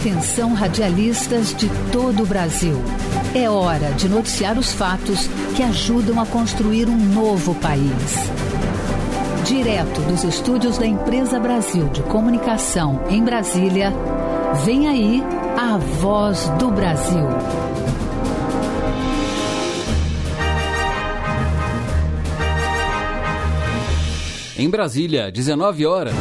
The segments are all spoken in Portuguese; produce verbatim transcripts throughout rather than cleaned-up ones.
Atenção, radialistas de todo o Brasil. É hora de noticiar os fatos que ajudam a construir um novo país. Direto dos estúdios da Empresa Brasil de Comunicação em Brasília, vem aí a Voz do Brasil. Em Brasília, dezenove horas.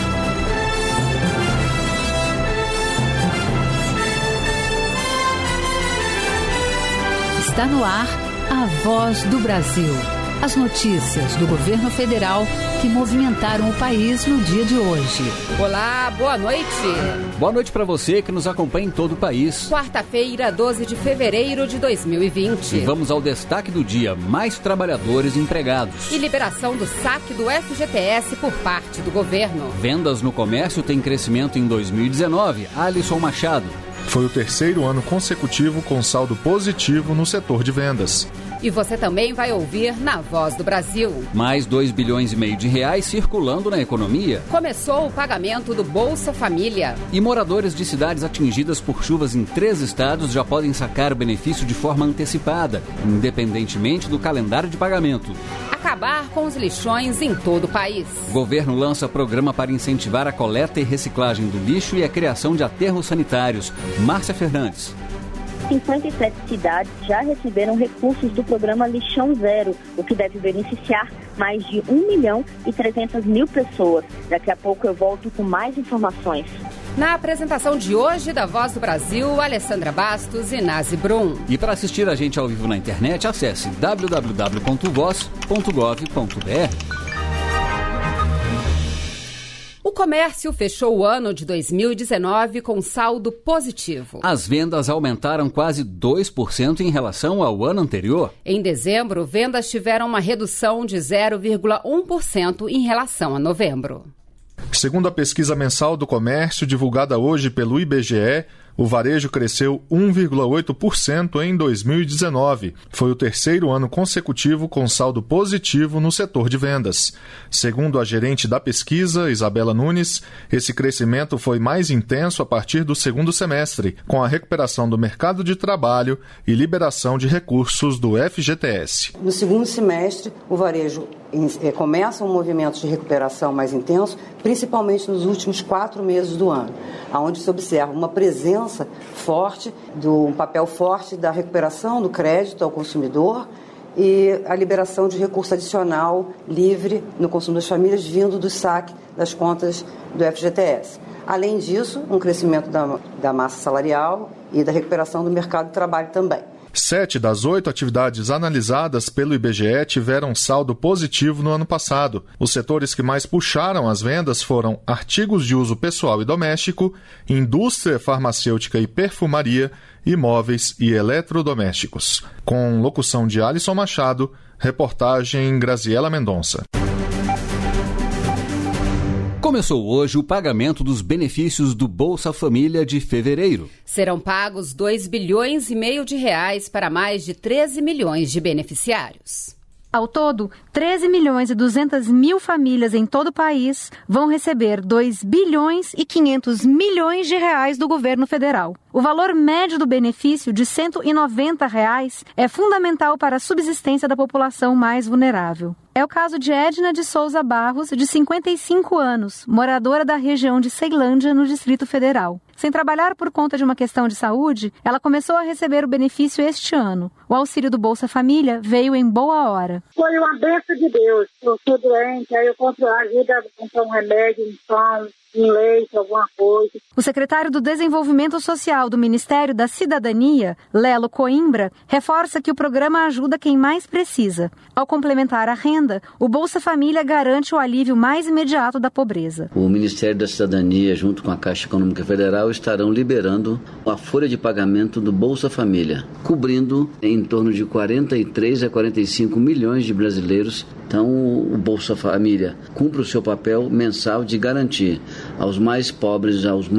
Está no ar a Voz do Brasil. As notícias do governo federal que movimentaram o país no dia de hoje. Olá, boa noite. Boa noite para você que nos acompanha em todo o país. Quarta-feira, doze de fevereiro de dois mil e vinte. E vamos ao destaque do dia: mais trabalhadores empregados. E liberação do saque do F G T S por parte do governo. Vendas no comércio têm crescimento em dois mil e dezenove. Alisson Machado. Foi o terceiro ano consecutivo com saldo positivo no setor de vendas. E você também vai ouvir na Voz do Brasil. Mais dois bilhões e meio de reais circulando na economia. Começou o pagamento do Bolsa Família. E moradores de cidades atingidas por chuvas em três estados já podem sacar o benefício de forma antecipada, independentemente do calendário de pagamento. Acabar com os lixões em todo o país. O governo lança programa para incentivar a coleta e reciclagem do lixo e a criação de aterros sanitários. Márcia Fernandes. cinquenta e sete cidades já receberam recursos do programa Lixão Zero, o que deve beneficiar mais de um milhão e trezentas mil pessoas. Daqui a pouco eu volto com mais informações. Na apresentação de hoje da Voz do Brasil, Alessandra Bastos e Nazi Brum. E para assistir a gente ao vivo na internet, acesse w w w ponto voz ponto gov ponto b r. O comércio fechou o ano de dois mil e dezenove com saldo positivo. As vendas aumentaram quase dois por cento em relação ao ano anterior. Em dezembro, vendas tiveram uma redução de zero vírgula um por cento em relação a novembro. Segundo a pesquisa mensal do comércio divulgada hoje pelo I B G E, o varejo cresceu um vírgula oito por cento em dois mil e dezenove. Foi o terceiro ano consecutivo com saldo positivo no setor de vendas. Segundo a gerente da pesquisa, Isabela Nunes, esse crescimento foi mais intenso a partir do segundo semestre, com a recuperação do mercado de trabalho e liberação de recursos do F G T S. No segundo semestre, o varejo começa um movimento de recuperação mais intenso, principalmente nos últimos quatro meses do ano, onde se observa uma presença forte, do, um papel forte da recuperação do crédito ao consumidor e a liberação de recurso adicional livre no consumo das famílias vindo do saque das contas do F G T S. Além disso, um crescimento da, da massa salarial e da recuperação do mercado de trabalho também. Sete das oito atividades analisadas pelo I B G E tiveram saldo positivo no ano passado. Os setores que mais puxaram as vendas foram artigos de uso pessoal e doméstico, indústria farmacêutica e perfumaria, imóveis e eletrodomésticos. Com locução de Alisson Machado, reportagem Graziela Mendonça. Começou hoje o pagamento dos benefícios do Bolsa Família de fevereiro. Serão pagos dois bilhões e meio de reais para mais de treze milhões de beneficiários. Ao todo, treze milhões e duzentas mil famílias em todo o país vão receber dois bilhões e quinhentos milhões de reais do governo federal. O valor médio do benefício de cento e noventa reais é fundamental para a subsistência da população mais vulnerável. É o caso de Edna de Souza Barros, de cinquenta e cinco anos, moradora da região de Ceilândia, no Distrito Federal. Sem trabalhar por conta de uma questão de saúde, ela começou a receber o benefício este ano. O auxílio do Bolsa Família veio em boa hora. Foi uma bênção de Deus. Eu sou doente, aí eu compro ajuda a comprar um remédio, um pão, um leite, alguma coisa. O secretário do Desenvolvimento Social do Ministério da Cidadania, Lelo Coimbra, reforça que o programa ajuda quem mais precisa. Ao complementar a renda, o Bolsa Família garante o alívio mais imediato da pobreza. O Ministério da Cidadania, junto com a Caixa Econômica Federal, estarão liberando a folha de pagamento do Bolsa Família, cobrindo em torno de quarenta e três a quarenta e cinco milhões de brasileiros. Então, o Bolsa Família cumpre o seu papel mensal de garantir aos mais pobres, aos mais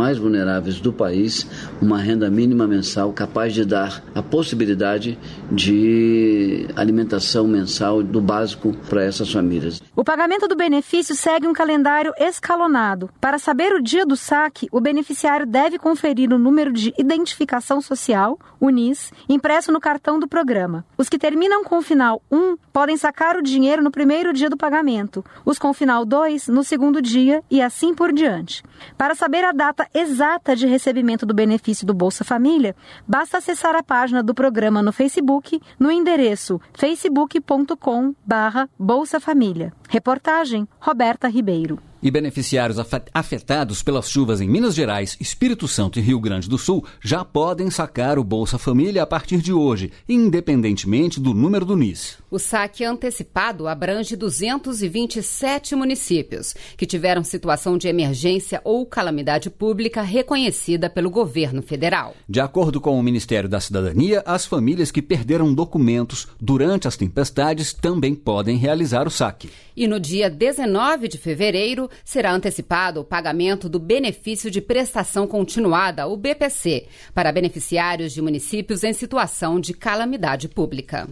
mais vulneráveis do país uma renda mínima mensal capaz de dar a possibilidade de alimentação mensal do básico para essas famílias. O pagamento do benefício segue um calendário escalonado. Para saber o dia do saque, o beneficiário deve conferir o número de identificação social, o N I S, impresso no cartão do programa. Os que terminam com o final um podem sacar o dinheiro no primeiro dia do pagamento, os com o final dois no segundo dia e assim por diante. Para saber a data exata de recebimento do benefício do Bolsa Família, basta acessar a página do programa no Facebook, no endereço facebook ponto com barra Bolsa Família. Reportagem Roberta Ribeiro. E beneficiários afetados pelas chuvas em Minas Gerais, Espírito Santo e Rio Grande do Sul já podem sacar o Bolsa Família a partir de hoje, independentemente do número do N I S. O saque antecipado abrange duzentos e vinte e sete municípios que tiveram situação de emergência ou calamidade pública reconhecida pelo governo federal. De acordo com o Ministério da Cidadania, as famílias que perderam documentos durante as tempestades também podem realizar o saque. E no dia dezenove de fevereiro, será antecipado o pagamento do benefício de prestação continuada, o B P C, para beneficiários de municípios em situação de calamidade pública.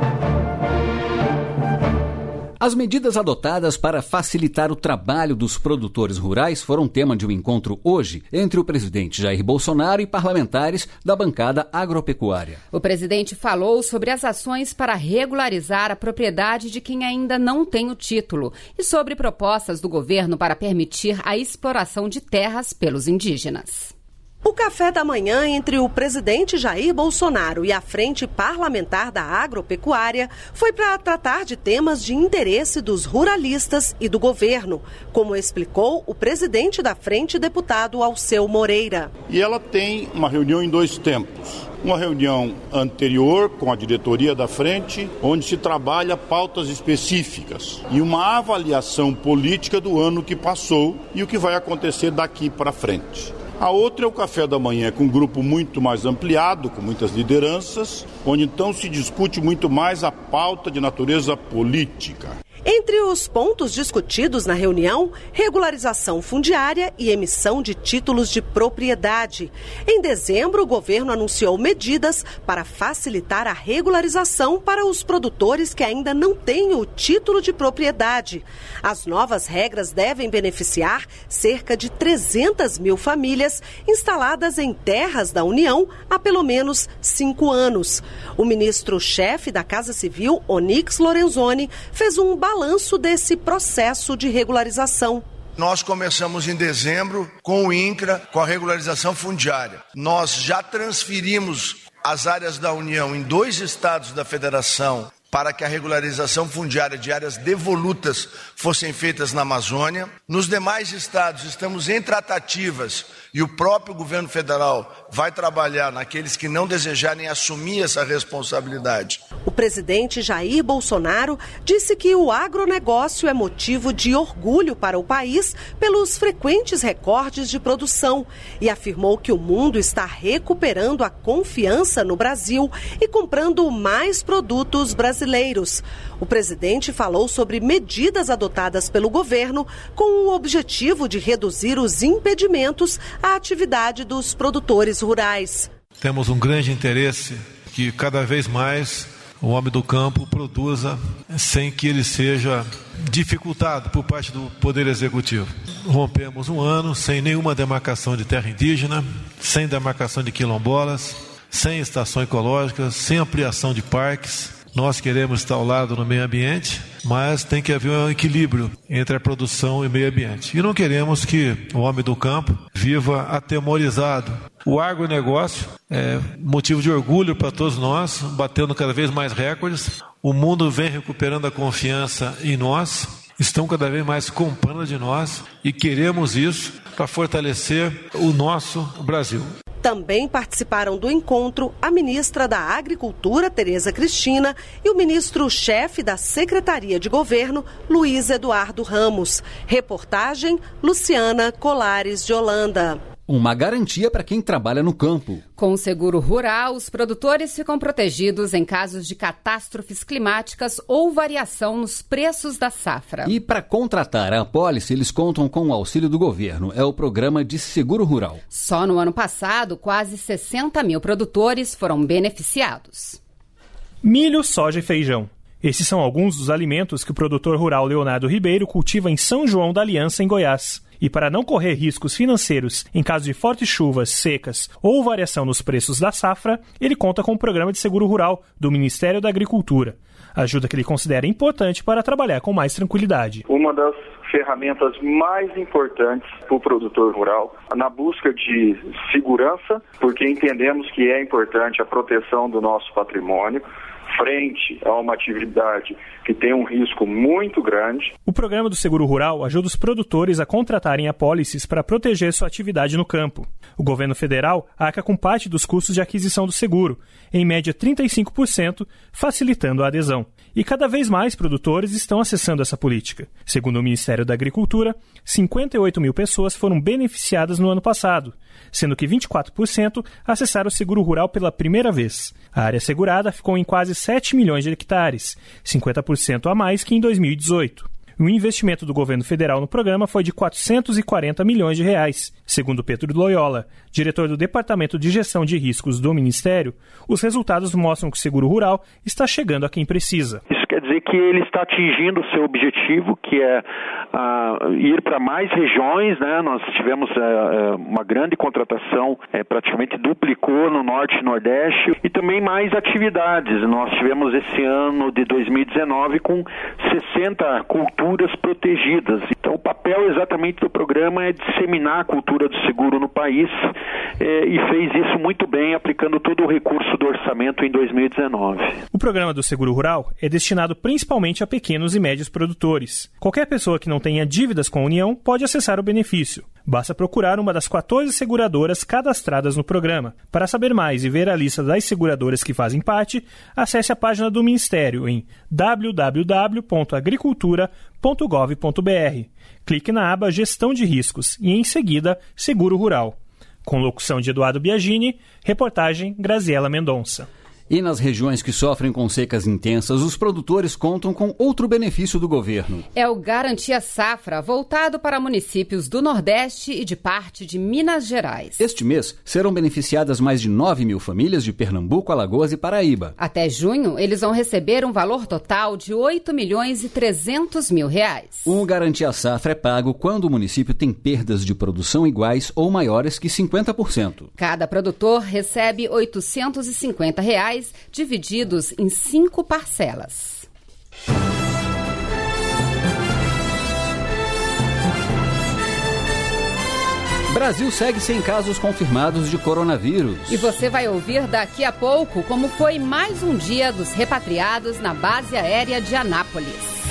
As medidas adotadas para facilitar o trabalho dos produtores rurais foram tema de um encontro hoje entre o presidente Jair Bolsonaro e parlamentares da bancada agropecuária. O presidente falou sobre as ações para regularizar a propriedade de quem ainda não tem o título e sobre propostas do governo para permitir a exploração de terras pelos indígenas. O café da manhã entre o presidente Jair Bolsonaro e a Frente Parlamentar da Agropecuária foi para tratar de temas de interesse dos ruralistas e do governo, como explicou o presidente da frente, deputado Alceu Moreira. E ela tem uma reunião em dois tempos. Uma reunião anterior com a diretoria da frente, onde se trabalha pautas específicas e uma avaliação política do ano que passou e o que vai acontecer daqui para frente. A outra é o café da manhã, com um grupo muito mais ampliado, com muitas lideranças, onde então se discute muito mais a pauta de natureza política. Entre os pontos discutidos na reunião, regularização fundiária e emissão de títulos de propriedade. Em dezembro, o governo anunciou medidas para facilitar a regularização para os produtores que ainda não têm o título de propriedade. As novas regras devem beneficiar cerca de trezentas mil famílias instaladas em terras da União há pelo menos cinco anos. O ministro-chefe da Casa Civil, Onyx Lorenzoni, fez um balanço desse processo de regularização. Nós começamos em dezembro com o INCRA, com a regularização fundiária. Nós já transferimos as áreas da União em dois estados da federação para que a regularização fundiária de áreas devolutas fossem feitas na Amazônia. Nos demais estados estamos em tratativas e o próprio governo federal vai trabalhar naqueles que não desejarem assumir essa responsabilidade. O presidente Jair Bolsonaro disse que o agronegócio é motivo de orgulho para o país pelos frequentes recordes de produção e afirmou que o mundo está recuperando a confiança no Brasil e comprando mais produtos brasileiros. O presidente falou sobre medidas adotadas pelo governo com o objetivo de reduzir os impedimentos à atividade dos produtores rurais. Temos um grande interesse que cada vez mais o homem do campo produza sem que ele seja dificultado por parte do Poder Executivo. Rompemos um ano sem nenhuma demarcação de terra indígena, sem demarcação de quilombolas, sem estação ecológica, sem ampliação de parques. Nós queremos estar ao lado no meio ambiente, mas tem que haver um equilíbrio entre a produção e o meio ambiente. E não queremos que o homem do campo viva atemorizado. O agronegócio é motivo de orgulho para todos nós, batendo cada vez mais recordes. O mundo vem recuperando a confiança em nós, estão cada vez mais comprando de nós e queremos isso para fortalecer o nosso Brasil. Também participaram do encontro a ministra da Agricultura, Tereza Cristina, e o ministro-chefe da Secretaria de Governo, Luiz Eduardo Ramos. Reportagem, Luciana Colares de Holanda. uma garantia para quem trabalha no campo. Com o seguro rural, os produtores ficam protegidos em casos de catástrofes climáticas ou variação nos preços da safra. E para contratar a apólice, eles contam com o auxílio do governo. É o programa de seguro rural. Só no ano passado, quase sessenta mil produtores foram beneficiados. Milho, soja e feijão. Esses são alguns dos alimentos que o produtor rural Leonardo Ribeiro cultiva em São João da Aliança, em Goiás. E para não correr riscos financeiros em caso de fortes chuvas, secas ou variação nos preços da safra, ele conta com o programa de seguro rural do Ministério da Agricultura. Ajuda que ele considera importante para trabalhar com mais tranquilidade. Uma das ferramentas mais importantes para o produtor rural na busca de segurança, porque entendemos que é importante a proteção do nosso patrimônio frente a uma atividade que tem um risco muito grande. O programa do Seguro Rural ajuda os produtores a contratarem apólices para proteger sua atividade no campo. O governo federal arca com parte dos custos de aquisição do seguro, em média trinta e cinco por cento, facilitando a adesão. E cada vez mais produtores estão acessando essa política. Segundo o Ministério da Agricultura, cinquenta e oito mil pessoas foram beneficiadas no ano passado, sendo que vinte e quatro por cento acessaram o seguro rural pela primeira vez. A área segurada ficou em quase sete milhões de hectares, cinquenta por cento a mais que em dois mil e dezoito. O investimento do governo federal no programa foi de quatrocentos e quarenta milhões de reais. Segundo Pedro Loyola, diretor do Departamento de Gestão de Riscos do Ministério, os resultados mostram que o seguro rural está chegando a quem precisa. Isso quer dizer que ele está atingindo o seu objetivo, que é uh, ir para mais regiões, né? Nós tivemos uh, uma grande contratação, uh, praticamente duplicou no Norte e Nordeste, e também mais atividades. Nós tivemos esse ano de dois mil e dezenove com sessenta culturas protegidas. Então, o papel exatamente do programa é disseminar a cultura do seguro no país, eh, e fez isso muito bem, aplicando todo o recurso do orçamento em dois mil e dezenove. O programa do Seguro Rural é destinado principalmente a pequenos e médios produtores. Qualquer pessoa que não tenha dívidas com a União pode acessar o benefício. Basta procurar uma das quatorze seguradoras cadastradas no programa. Para saber mais e ver a lista das seguradoras que fazem parte, acesse a página do Ministério em w w w ponto agricultura ponto gov ponto b r. Clique na aba Gestão de Riscos e, em seguida, Seguro Rural. Com locução de Eduardo Biagini, reportagem Graziela Mendonça. E nas regiões que sofrem com secas intensas, os produtores contam com outro benefício do governo. É o Garantia Safra, voltado para municípios do Nordeste e de parte de Minas Gerais. Este mês serão beneficiadas mais de nove mil famílias de Pernambuco, Alagoas e Paraíba. Até junho, eles vão receber um valor total de oito milhões e trezentos mil reais. O Garantia Safra é pago quando o município tem perdas de produção iguais ou maiores que cinquenta por cento. Cada produtor recebe oitocentos e cinquenta reais, divididos em cinco parcelas. Brasil segue sem casos confirmados de coronavírus. E você vai ouvir daqui a pouco como foi mais um dia dos repatriados na base aérea de Anápolis.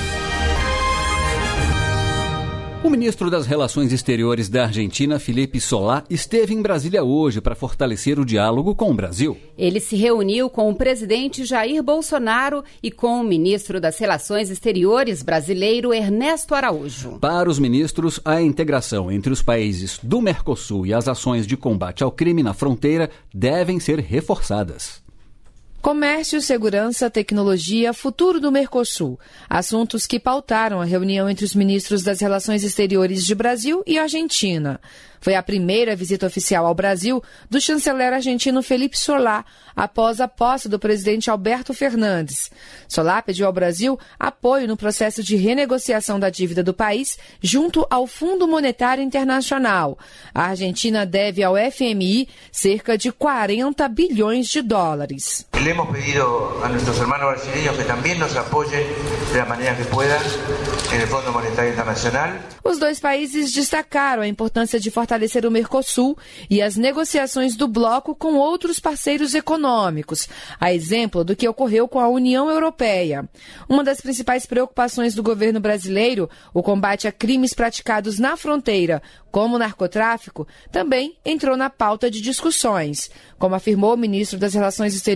O ministro das Relações Exteriores da Argentina, Felipe Solá, esteve em Brasília hoje para fortalecer o diálogo com o Brasil. Ele se reuniu com o presidente Jair Bolsonaro e com o ministro das Relações Exteriores brasileiro, Ernesto Araújo. Para os ministros, a integração entre os países do Mercosul e as ações de combate ao crime na fronteira devem ser reforçadas. Comércio, segurança, tecnologia, futuro do Mercosul. Assuntos que pautaram a reunião entre os ministros das Relações Exteriores de Brasil e Argentina. Foi a primeira visita oficial ao Brasil do chanceler argentino Felipe Solá, após a posse do presidente Alberto Fernandes. Solá pediu ao Brasil apoio no processo de renegociação da dívida do país junto ao Fundo Monetário Internacional. A Argentina deve ao F M I cerca de quarenta bilhões de dólares. Le hemos pedido a nuestros hermanos brasileños que también nos apoyen de la manera que puedan en el Fundo Monetário Internacional. Os dois países destacaram a importância de fortalecer o Mercosul e as negociações do bloco com outros parceiros econômicos, a exemplo do que ocorreu com a União Europeia. Uma das principais preocupações do governo brasileiro, o combate a crimes praticados na fronteira, como o narcotráfico, também entrou na pauta de discussões. Como afirmou o ministro das Relações Exteriores do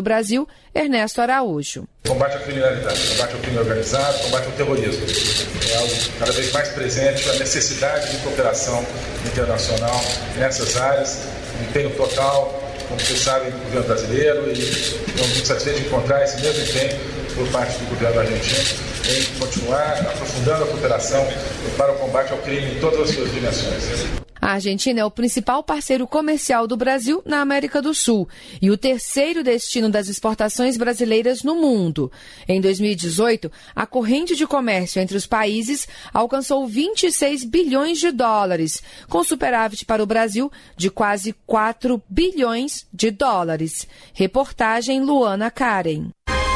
Brasil, Ernesto Araújo. Combate à criminalidade, combate ao crime organizado, combate ao terrorismo. É algo cada vez mais presente, a necessidade de cooperação internacional nessas áreas, empenho total, como vocês sabem, do governo brasileiro, e estamos muito satisfeitos de encontrar esse mesmo empenho por parte do governo argentino em continuar aprofundando a cooperação para o combate ao crime em todas as suas dimensões. A Argentina é o principal parceiro comercial do Brasil na América do Sul e o terceiro destino das exportações brasileiras no mundo. Em dois mil e dezoito, a corrente de comércio entre os países alcançou vinte e seis bilhões de dólares, com superávit para o Brasil de quase quatro bilhões de dólares. Reportagem Luana Karen.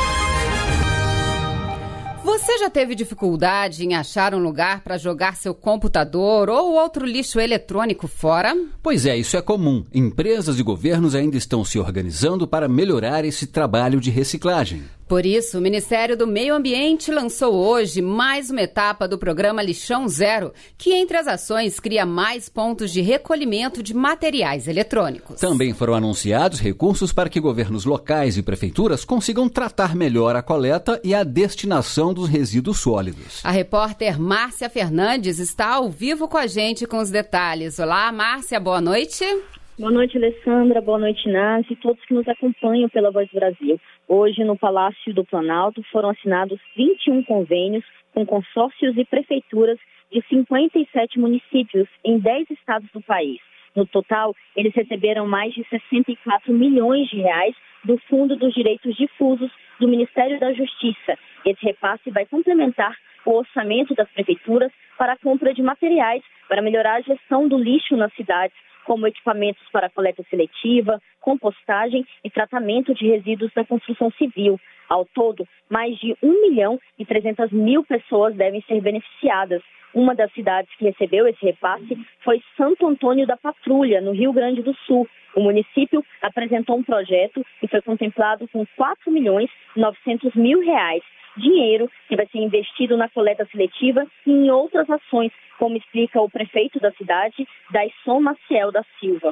Você já teve dificuldade em achar um lugar para jogar seu computador ou outro lixo eletrônico fora? Pois é, isso é comum. Empresas e governos ainda estão se organizando para melhorar esse trabalho de reciclagem. Por isso, o Ministério do Meio Ambiente lançou hoje mais uma etapa do programa Lixão Zero, que, entre as ações, cria mais pontos de recolhimento de materiais eletrônicos. Também foram anunciados recursos para que governos locais e prefeituras consigam tratar melhor a coleta e a destinação dos resíduos sólidos. A repórter Márcia Fernandes está ao vivo com a gente com os detalhes. Olá, Márcia, boa noite. Boa noite, Alessandra. Boa noite, Nancy e todos que nos acompanham pela Voz do Brasil. Hoje, no Palácio do Planalto, foram assinados vinte e um convênios com consórcios e prefeituras de cinquenta e sete municípios em dez estados do país. No total, eles receberam mais de sessenta e quatro milhões de reais do Fundo dos Direitos Difusos do Ministério da Justiça. Esse repasse vai complementar o orçamento das prefeituras para a compra de materiais para melhorar a gestão do lixo nas cidades, como equipamentos para coleta seletiva, compostagem e tratamento de resíduos da construção civil. Ao todo, mais de um milhão e trezentas mil pessoas devem ser beneficiadas. Uma das cidades que recebeu esse repasse foi Santo Antônio da Patrulha, no Rio Grande do Sul. O município apresentou um projeto e foi contemplado com quatro milhões e novecentos mil reais. Dinheiro que vai ser investido na coleta seletiva e em outras ações, como explica o prefeito da cidade, Daisson Maciel da Silva.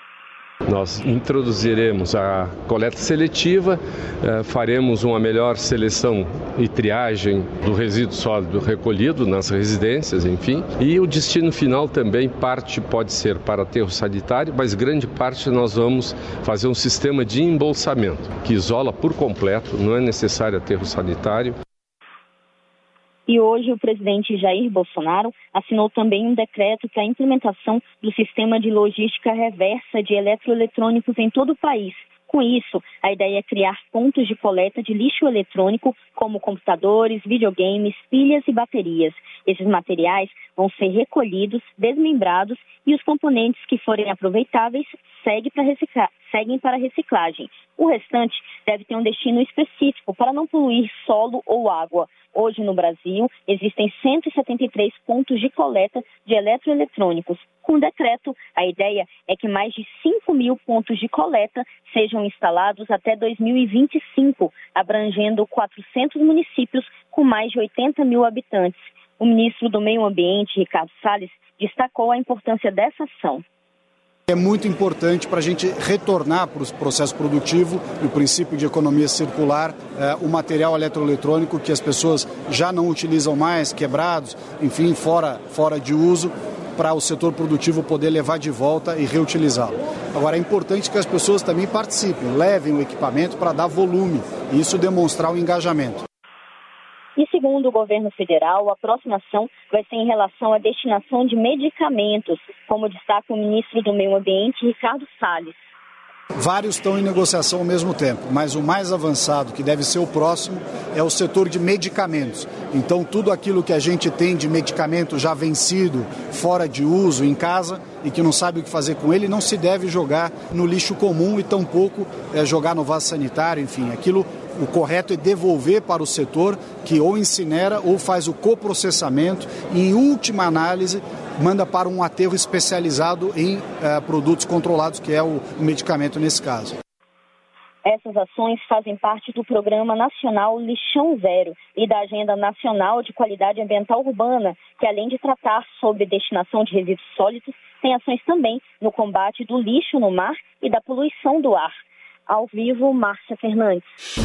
Nós introduziremos a coleta seletiva, faremos uma melhor seleção e triagem do resíduo sólido recolhido nas residências, enfim. E o destino final também, parte pode ser para aterro sanitário, mas grande parte nós vamos fazer um sistema de embolsamento, que isola por completo, não é necessário aterro sanitário. E hoje o presidente Jair Bolsonaro assinou também um decreto para a implementação do sistema de logística reversa de eletroeletrônicos em todo o país. Com isso, a ideia é criar pontos de coleta de lixo eletrônico, como computadores, videogames, pilhas e baterias. Esses materiais vão ser recolhidos, desmembrados e os componentes que forem aproveitáveis seguem para recicla- seguem para reciclagem. O restante deve ter um destino específico para não poluir solo ou água. Hoje, no Brasil, existem cento e setenta e três pontos de coleta de eletroeletrônicos. Com o decreto, a ideia é que mais de cinco mil pontos de coleta sejam instalados até dois mil e vinte e cinco, abrangendo quatrocentos municípios com mais de oitenta mil habitantes. O ministro do Meio Ambiente, Ricardo Salles, destacou a importância dessa ação. É muito importante para a gente retornar para o processo produtivo e o princípio de economia circular, é, o material eletroeletrônico que as pessoas já não utilizam mais, quebrados, enfim, fora, fora de uso, para o setor produtivo poder levar de volta e reutilizá-lo. Agora, é importante que as pessoas também participem, levem o equipamento para dar volume e isso demonstrar o engajamento. E segundo o governo federal, a próxima ação vai ser em relação à destinação de medicamentos, como destaca o ministro do Meio Ambiente, Ricardo Salles. Vários estão em negociação ao mesmo tempo, mas o mais avançado, que deve ser o próximo, é o setor de medicamentos. Então, tudo aquilo que a gente tem de medicamento já vencido, fora de uso, em casa, e que não sabe o que fazer com ele, não se deve jogar no lixo comum e tampouco é, jogar no vaso sanitário, enfim. Aquilo, o correto é devolver para o setor que ou incinera ou faz o coprocessamento e, em última análise, manda para um aterro especializado em uh, produtos controlados, que é o medicamento nesse caso. Essas ações fazem parte do Programa Nacional Lixão Zero e da Agenda Nacional de Qualidade Ambiental Urbana, que além de tratar sobre destinação de resíduos sólidos, tem ações também no combate do lixo no mar e da poluição do ar. Ao vivo, Márcia Fernandes.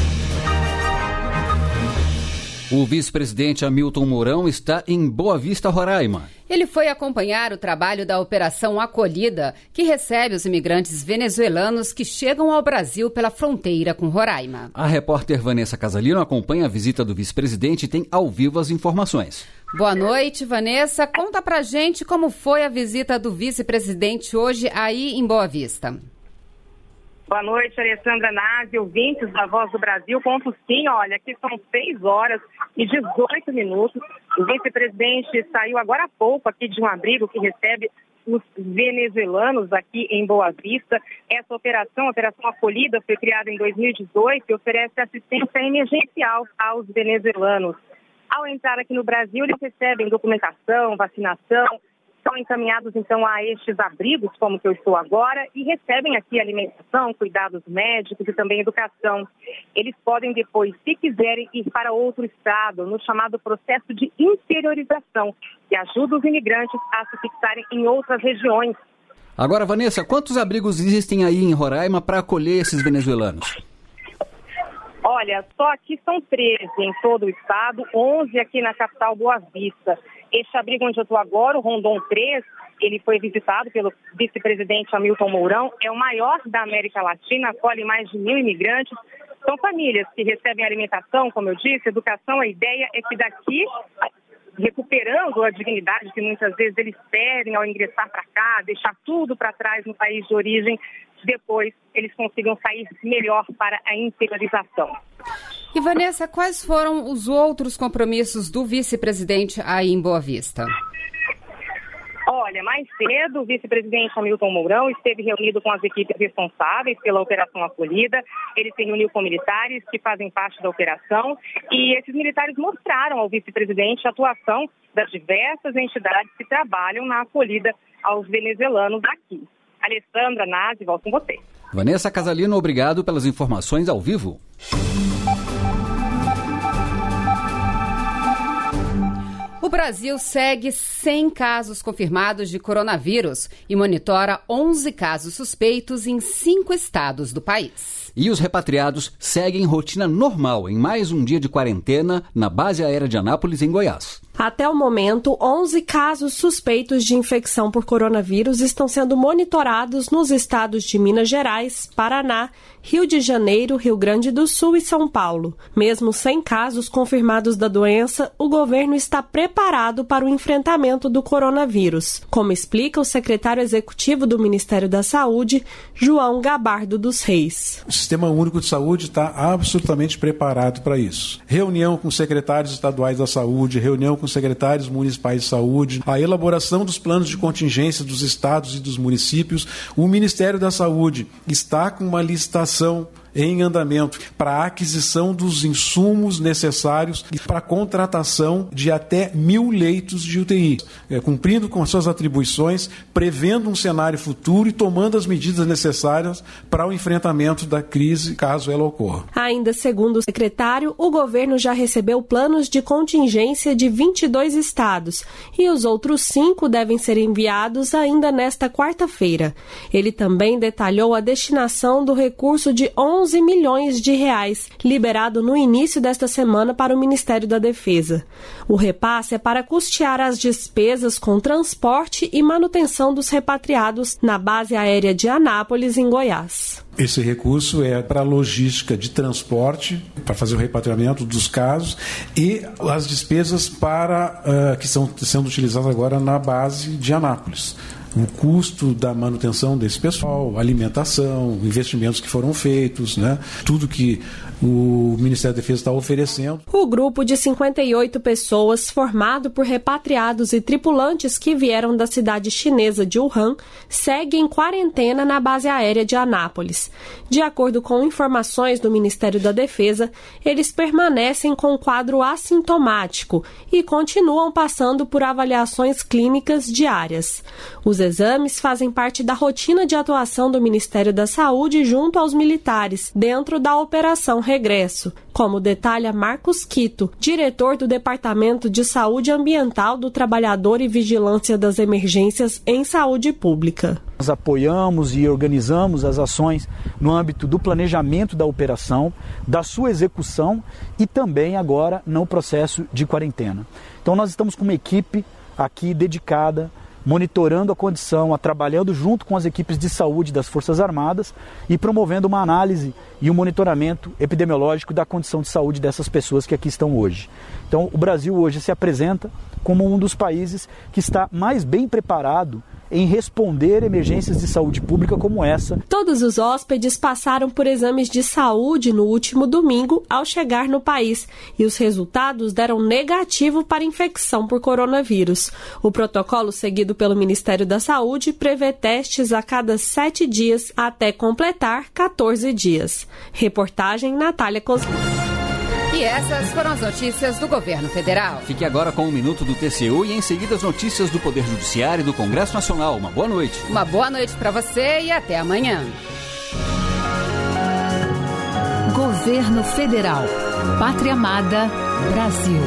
O vice-presidente Hamilton Mourão está em Boa Vista, Roraima. Ele foi acompanhar o trabalho da Operação Acolhida, que recebe os imigrantes venezuelanos que chegam ao Brasil pela fronteira com Roraima. A repórter Vanessa Casalino acompanha a visita do vice-presidente e tem ao vivo as informações. Boa noite, Vanessa. Conta pra gente como foi a visita do vice-presidente hoje aí em Boa Vista. Boa noite, Alessandra Nazi, ouvintes da Voz do Brasil. Conto sim, olha, aqui são seis horas e dezoito minutos. O vice-presidente saiu agora há pouco aqui de um abrigo que recebe os venezuelanos aqui em Boa Vista. Essa operação, a Operação Acolhida, foi criada em dois mil e dezoito e oferece assistência emergencial aos venezuelanos. Ao entrar aqui no Brasil, eles recebem documentação, vacinação, são encaminhados, então, a estes abrigos, como que eu estou agora, e recebem aqui alimentação, cuidados médicos e também educação. Eles podem depois, se quiserem, ir para outro estado, no chamado processo de interiorização, que ajuda os imigrantes a se fixarem em outras regiões. Agora, Vanessa, quantos abrigos existem aí em Roraima para acolher esses venezuelanos? Olha, só aqui são treze em todo o estado, onze aqui na capital Boa Vista. Este abrigo onde eu estou agora, o Rondon três, ele foi visitado pelo vice-presidente Hamilton Mourão, é o maior da América Latina, acolhe mais de mil imigrantes. São famílias que recebem alimentação, como eu disse, educação. A ideia é que daqui, recuperando a dignidade que muitas vezes eles perdem ao ingressar para cá, deixar tudo para trás no país de origem, depois eles consigam sair melhor para a interiorização. E, Vanessa, quais foram os outros compromissos do vice-presidente aí em Boa Vista? Olha, mais cedo, o vice-presidente Hamilton Mourão esteve reunido com as equipes responsáveis pela Operação Acolhida. Ele se reuniu com militares que fazem parte da operação e esses militares mostraram ao vice-presidente a atuação das diversas entidades que trabalham na acolhida aos venezuelanos aqui. Alessandra Nazi, volto com você. Vanessa Casalino, obrigado pelas informações ao vivo. O Brasil segue cem casos confirmados de coronavírus e monitora onze casos suspeitos em cinco estados do país. E os repatriados seguem rotina normal em mais um dia de quarentena na base aérea de Anápolis, em Goiás. Até o momento, onze casos suspeitos de infecção por coronavírus estão sendo monitorados nos estados de Minas Gerais, Paraná, Rio de Janeiro, Rio Grande do Sul e São Paulo. Mesmo sem casos confirmados da doença, o governo está preparado para o enfrentamento do coronavírus, como explica o secretário executivo do Ministério da Saúde, João Gabardo dos Reis. O Sistema Único de Saúde está absolutamente preparado para isso. Reunião com secretários estaduais da saúde, reunião com secretários municipais de saúde, a elaboração dos planos de contingência dos estados e dos municípios. O Ministério da Saúde está com uma licitação em andamento para a aquisição dos insumos necessários e para a contratação de até mil leitos de U T I, é, cumprindo com suas atribuições, prevendo um cenário futuro e tomando as medidas necessárias para o enfrentamento da crise, caso ela ocorra. Ainda segundo o secretário, o governo já recebeu planos de contingência de vinte e dois estados e os outros cinco devem ser enviados ainda nesta quarta-feira. Ele também detalhou a destinação do recurso de onze milhões de reais, liberado no início desta semana para o Ministério da Defesa. O repasse é para custear as despesas com transporte e manutenção dos repatriados na base aérea de Anápolis, em Goiás. Esse recurso é para a logística de transporte, para fazer o repatriamento dos casos, e as despesas para uh, que estão sendo utilizadas agora na base de Anápolis. O custo da manutenção desse pessoal, alimentação, investimentos que foram feitos, né? Tudo que o Ministério da Defesa está oferecendo. O grupo de cinquenta e oito pessoas, formado por repatriados e tripulantes que vieram da cidade chinesa de Wuhan, segue em quarentena na base aérea de Anápolis. De acordo com informações do Ministério da Defesa, eles permanecem com quadro assintomático e continuam passando por avaliações clínicas diárias. Os exames fazem parte da rotina de atuação do Ministério da Saúde junto aos militares, dentro da Operação Regresso, como detalha Marcos Quito, diretor do Departamento de Saúde Ambiental do Trabalhador e Vigilância das Emergências em Saúde Pública. Nós apoiamos e organizamos as ações no âmbito do planejamento da operação, da sua execução e também agora no processo de quarentena. Então nós estamos com uma equipe aqui dedicada, monitorando a condição, a, trabalhando junto com as equipes de saúde das Forças Armadas e promovendo uma análise e um monitoramento epidemiológico da condição de saúde dessas pessoas que aqui estão hoje. Então o Brasil hoje se apresenta como um dos países que está mais bem preparado em responder emergências de saúde pública como essa. Todos os hóspedes passaram por exames de saúde no último domingo ao chegar no país e os resultados deram negativo para infecção por coronavírus. O protocolo seguido pelo Ministério da Saúde prevê testes a cada sete dias até completar quatorze dias. Reportagem Natália Cosmin. E essas foram as notícias do governo federal. Fique agora com um minuto do T C U e em seguida as notícias do Poder Judiciário e do Congresso Nacional. Uma boa noite. Uma boa noite para você e até amanhã. Governo Federal. Pátria Amada, Brasil.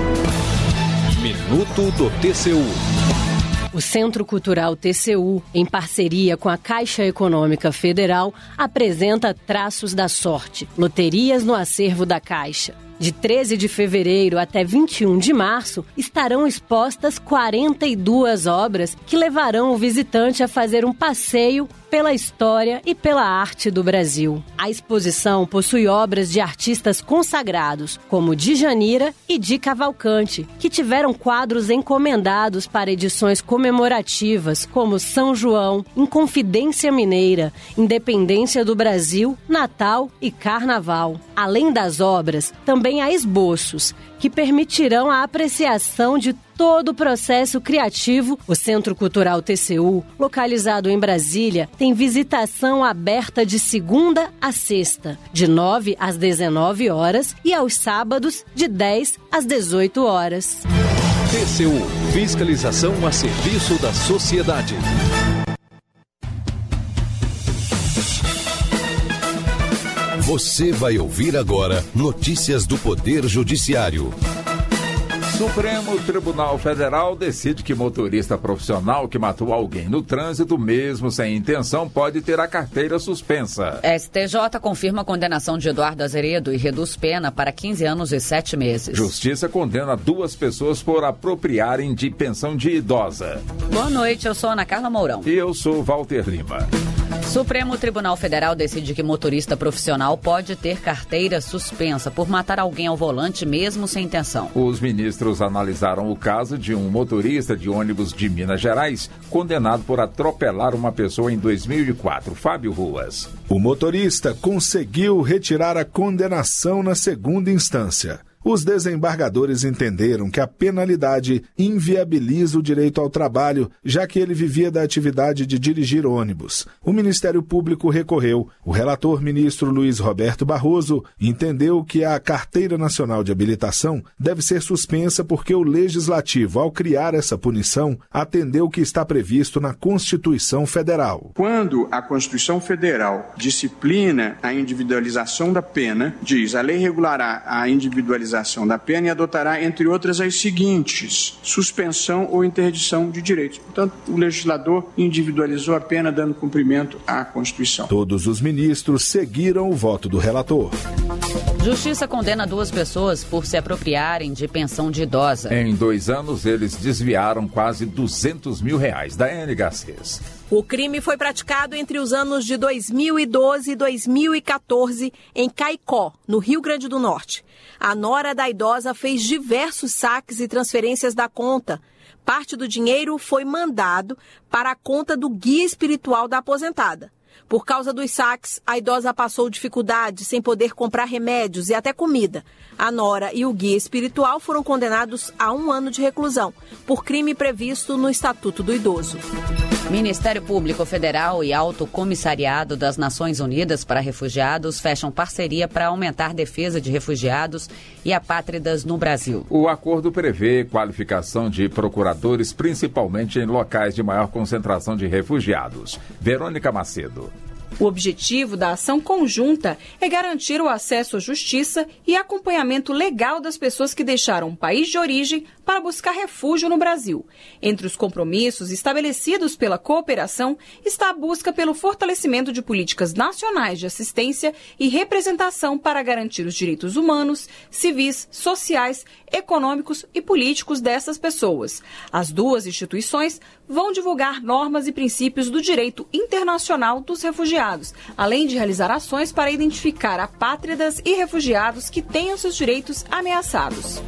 Minuto do T C U. O Centro Cultural T C U, em parceria com a Caixa Econômica Federal, apresenta Traços da Sorte, loterias no acervo da Caixa. De treze de fevereiro até vinte e um de março, estarão expostas quarenta e duas obras que levarão o visitante a fazer um passeio pela história e pela arte do Brasil. A exposição possui obras de artistas consagrados, como Djanira e Di Cavalcante, que tiveram quadros encomendados para edições comemorativas, como São João, Inconfidência Mineira, Independência do Brasil, Natal e Carnaval. Além das obras, também há esboços, que permitirão a apreciação de todo o processo criativo. O Centro Cultural T C U, localizado em Brasília, tem visitação aberta de segunda a sexta, de nove às dezenove horas e aos sábados, de dez às dezoito horas. T C U, fiscalização a serviço da sociedade. Você vai ouvir agora notícias do Poder Judiciário. Supremo Tribunal Federal decide que motorista profissional que matou alguém no trânsito, mesmo sem intenção, pode ter a carteira suspensa. S T J confirma a condenação de Eduardo Azeredo e reduz pena para quinze anos e sete meses. Justiça condena duas pessoas por apropriarem de pensão de idosa. Boa noite, eu sou Ana Carla Mourão. E eu sou Walter Lima. Supremo Tribunal Federal decide que motorista profissional pode ter carteira suspensa por matar alguém ao volante mesmo sem intenção. Os ministros analisaram o caso de um motorista de ônibus de Minas Gerais condenado por atropelar uma pessoa em dois mil e quatro. Fábio Ruas. O motorista conseguiu retirar a condenação na segunda instância. Os desembargadores entenderam que a penalidade inviabiliza o direito ao trabalho, já que ele vivia da atividade de dirigir ônibus. O Ministério Público recorreu. O relator ministro Luiz Roberto Barroso entendeu que a Carteira Nacional de Habilitação deve ser suspensa porque o Legislativo, ao criar essa punição, atendeu o que está previsto na Constituição Federal. Quando a Constituição Federal disciplina a individualização da pena, diz: a lei regulará a individualização da pena e adotará, entre outras, as seguintes: suspensão ou interdição de direitos. Portanto, o legislador individualizou a pena, dando cumprimento à Constituição. Todos os ministros seguiram o voto do relator. Justiça condena duas pessoas por se apropriarem de pensão de idosa. Em dois anos, eles desviaram quase duzentos mil reais da N H Cs. O crime foi praticado entre os anos de dois mil e doze e dois mil e quatorze em Caicó, no Rio Grande do Norte. A nora da idosa fez diversos saques e transferências da conta. Parte do dinheiro foi mandado para a conta do guia espiritual da aposentada. Por causa dos saques, a idosa passou dificuldades sem poder comprar remédios e até comida. A nora e o guia espiritual foram condenados a um ano de reclusão, por crime previsto no Estatuto do Idoso. Ministério Público Federal e Alto Comissariado das Nações Unidas para Refugiados fecham parceria para aumentar a defesa de refugiados e apátridas no Brasil. O acordo prevê qualificação de procuradores, principalmente em locais de maior concentração de refugiados. Verônica Macedo. O objetivo da ação conjunta é garantir o acesso à justiça e acompanhamento legal das pessoas que deixaram o país de origem para buscar refúgio no Brasil. Entre os compromissos estabelecidos pela cooperação está a busca pelo fortalecimento de políticas nacionais de assistência e representação para garantir os direitos humanos, civis, sociais, econômicos e políticos dessas pessoas. As duas instituições vão divulgar normas e princípios do direito internacional dos refugiados, além de realizar ações para identificar apátridas e refugiados que tenham seus direitos ameaçados.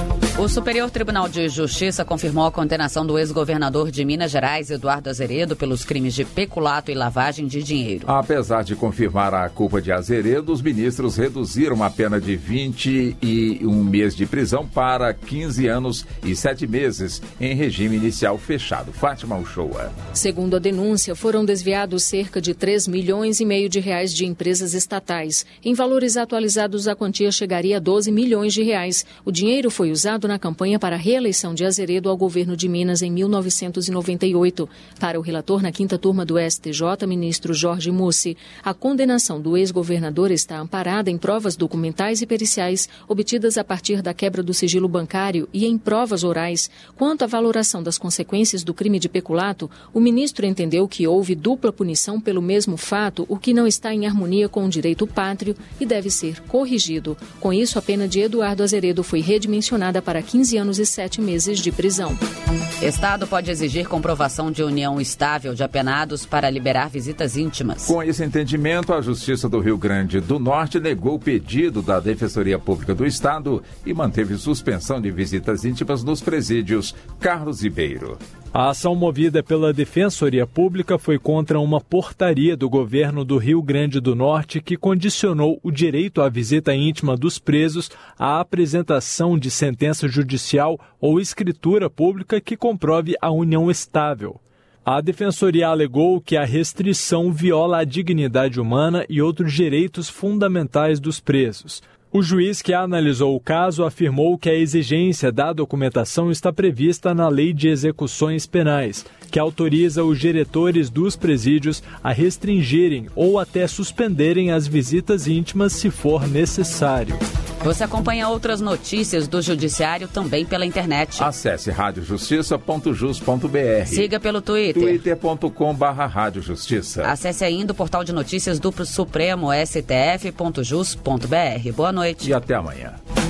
O Superior Tribunal de Justiça confirmou a condenação do ex-governador de Minas Gerais, Eduardo Azeredo, pelos crimes de peculato e lavagem de dinheiro. Apesar de confirmar a culpa de Azeredo, os ministros reduziram a pena de vinte e um meses de prisão para quinze anos e sete meses em regime inicial fechado. Fátima Uchoa. Segundo a denúncia, foram desviados cerca de três milhões e meio de reais de empresas estatais. Em valores atualizados, a quantia chegaria a doze milhões de reais. O dinheiro foi usado na campanha para a reeleição de Azeredo ao governo de Minas em mil novecentos e noventa e oito. Para o relator na quinta turma do S T J, ministro Jorge Mussi, a condenação do ex-governador está amparada em provas documentais e periciais obtidas a partir da quebra do sigilo bancário e em provas orais. Quanto à valoração das consequências do crime de peculato, o ministro entendeu que houve dupla punição pelo mesmo fato, o que não está em harmonia com o direito pátrio e deve ser corrigido. Com isso, a pena de Eduardo Azeredo foi redimensionada para quinze anos e sete meses de prisão. Estado pode exigir comprovação de união estável de apenados para liberar visitas íntimas. Com esse entendimento, a Justiça do Rio Grande do Norte negou o pedido da Defensoria Pública do Estado e manteve suspensão de visitas íntimas nos presídios. Carlos Ribeiro. A ação movida pela Defensoria Pública foi contra uma portaria do governo do Rio Grande do Norte que condicionou o direito à visita íntima dos presos à apresentação de sentença judicial ou escritura pública que comprove a união estável. A Defensoria alegou que a restrição viola a dignidade humana e outros direitos fundamentais dos presos. O juiz que analisou o caso afirmou que a exigência da documentação está prevista na Lei de Execuções Penais, que autoriza os diretores dos presídios a restringirem ou até suspenderem as visitas íntimas se for necessário. Você acompanha outras notícias do Judiciário também pela internet. Acesse rádio justiça ponto jus ponto br. Siga pelo Twitter. twitter ponto com barra rádio justiça. Acesse ainda o portal de notícias do Supremo, s t f ponto jus ponto br. Boa noite. E até amanhã.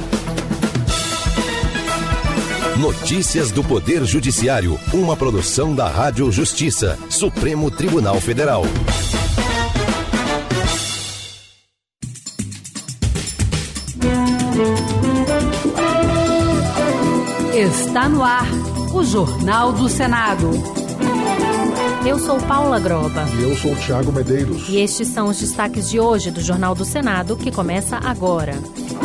Notícias do Poder Judiciário. Uma produção da Rádio Justiça. Supremo Tribunal Federal. Está no ar o Jornal do Senado. Eu sou Paula Groba. E eu sou Tiago Medeiros. E estes são os destaques de hoje do Jornal do Senado, que começa agora.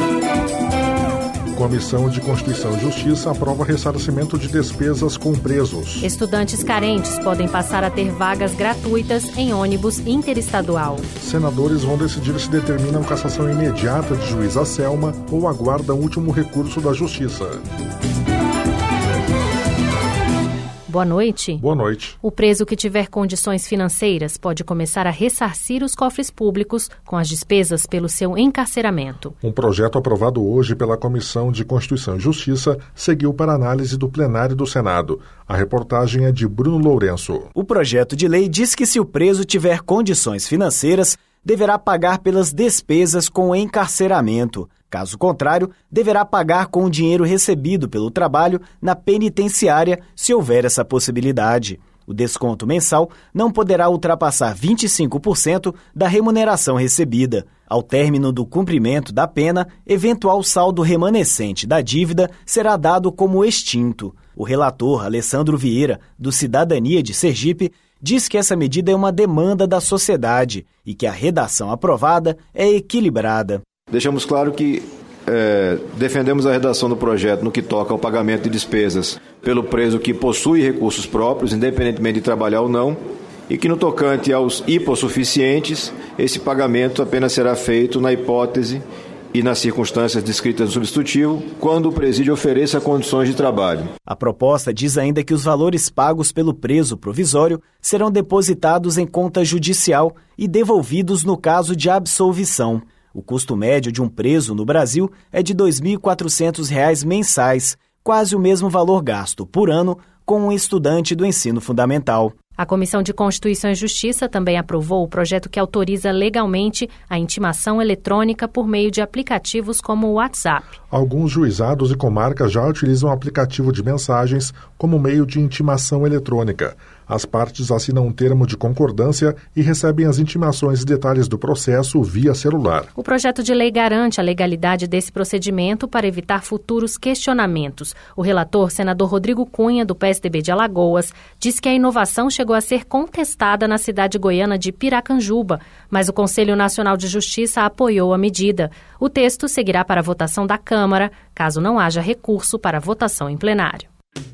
Comissão de Constituição e Justiça aprova ressarcimento de despesas com presos. Estudantes carentes podem passar a ter vagas gratuitas em ônibus interestadual. Senadores vão decidir se determinam cassação imediata de juíza Selma ou aguardam o último recurso da Justiça. Boa noite. Boa noite. O preso que tiver condições financeiras pode começar a ressarcir os cofres públicos com as despesas pelo seu encarceramento. Um projeto aprovado hoje pela Comissão de Constituição e Justiça seguiu para análise do plenário do Senado. A reportagem é de Bruno Lourenço. O projeto de lei diz que se o preso tiver condições financeiras, deverá pagar pelas despesas com o encarceramento. Caso contrário, deverá pagar com o dinheiro recebido pelo trabalho na penitenciária, se houver essa possibilidade. O desconto mensal não poderá ultrapassar vinte e cinco por cento da remuneração recebida. Ao término do cumprimento da pena, eventual saldo remanescente da dívida será dado como extinto. O relator Alessandro Vieira, do Cidadania de Sergipe, diz que essa medida é uma demanda da sociedade e que a redação aprovada é equilibrada. Deixamos claro que é, defendemos a redação do projeto no que toca ao pagamento de despesas pelo preso que possui recursos próprios, independentemente de trabalhar ou não, e que no tocante aos hipossuficientes, esse pagamento apenas será feito na hipótese e nas circunstâncias descritas no substitutivo, quando o presídio ofereça condições de trabalho. A proposta diz ainda que os valores pagos pelo preso provisório serão depositados em conta judicial e devolvidos no caso de absolvição. O custo médio de um preso no Brasil é de dois mil e quatrocentos reais mensais, quase o mesmo valor gasto por ano com um estudante do ensino fundamental. A Comissão de Constituição e Justiça também aprovou o projeto que autoriza legalmente a intimação eletrônica por meio de aplicativos como o WhatsApp. Alguns juizados e comarcas já utilizam o aplicativo de mensagens como meio de intimação eletrônica. As partes assinam um termo de concordância e recebem as intimações e detalhes do processo via celular. O projeto de lei garante a legalidade desse procedimento para evitar futuros questionamentos. O relator, senador Rodrigo Cunha, do P S D B de Alagoas, diz que a inovação chegou a ser contestada na cidade goiana de Piracanjuba, mas o Conselho Nacional de Justiça apoiou a medida. O texto seguirá para a votação da Câmara, caso não haja recurso para votação em plenário.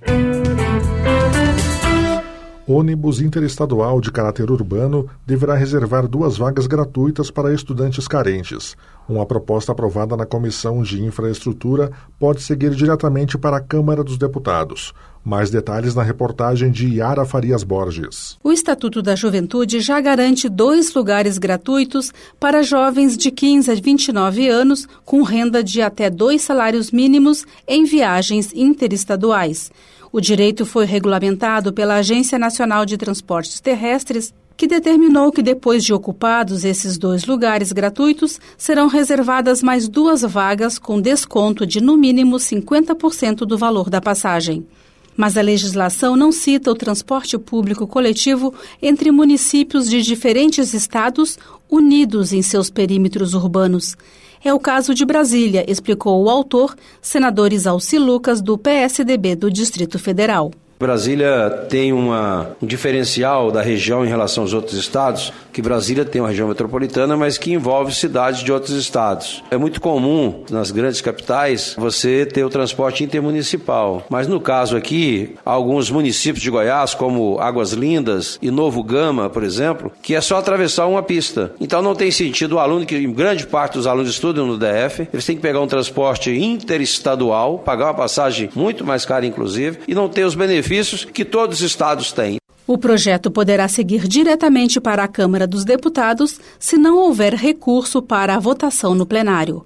Ônibus interestadual de caráter urbano deverá reservar duas vagas gratuitas para estudantes carentes. Uma proposta aprovada na Comissão de Infraestrutura pode seguir diretamente para a Câmara dos Deputados. Mais detalhes na reportagem de Yara Farias Borges. O Estatuto da Juventude já garante dois lugares gratuitos para jovens de quinze a vinte e nove anos com renda de até dois salários mínimos em viagens interestaduais. O direito foi regulamentado pela Agência Nacional de Transportes Terrestres, que determinou que depois de ocupados esses dois lugares gratuitos, serão reservadas mais duas vagas com desconto de no mínimo cinquenta por cento do valor da passagem. Mas a legislação não cita o transporte público coletivo entre municípios de diferentes estados unidos em seus perímetros urbanos. É o caso de Brasília, explicou o autor, senador Isalci Lucas, do P S D B do Distrito Federal. Brasília tem uma, um diferencial da região em relação aos outros estados, que Brasília tem uma região metropolitana, mas que envolve cidades de outros estados. É muito comum, nas grandes capitais, você ter o transporte intermunicipal. Mas no caso aqui, alguns municípios de Goiás, como Águas Lindas e Novo Gama, por exemplo, que é só atravessar uma pista. Então não tem sentido o aluno, que em grande parte dos alunos estudam no D F, eles têm que pegar um transporte interestadual, pagar uma passagem muito mais cara, inclusive, e não ter os benefícios que todos os estados têm. O projeto poderá seguir diretamente para a Câmara dos Deputados se não houver recurso para a votação no plenário.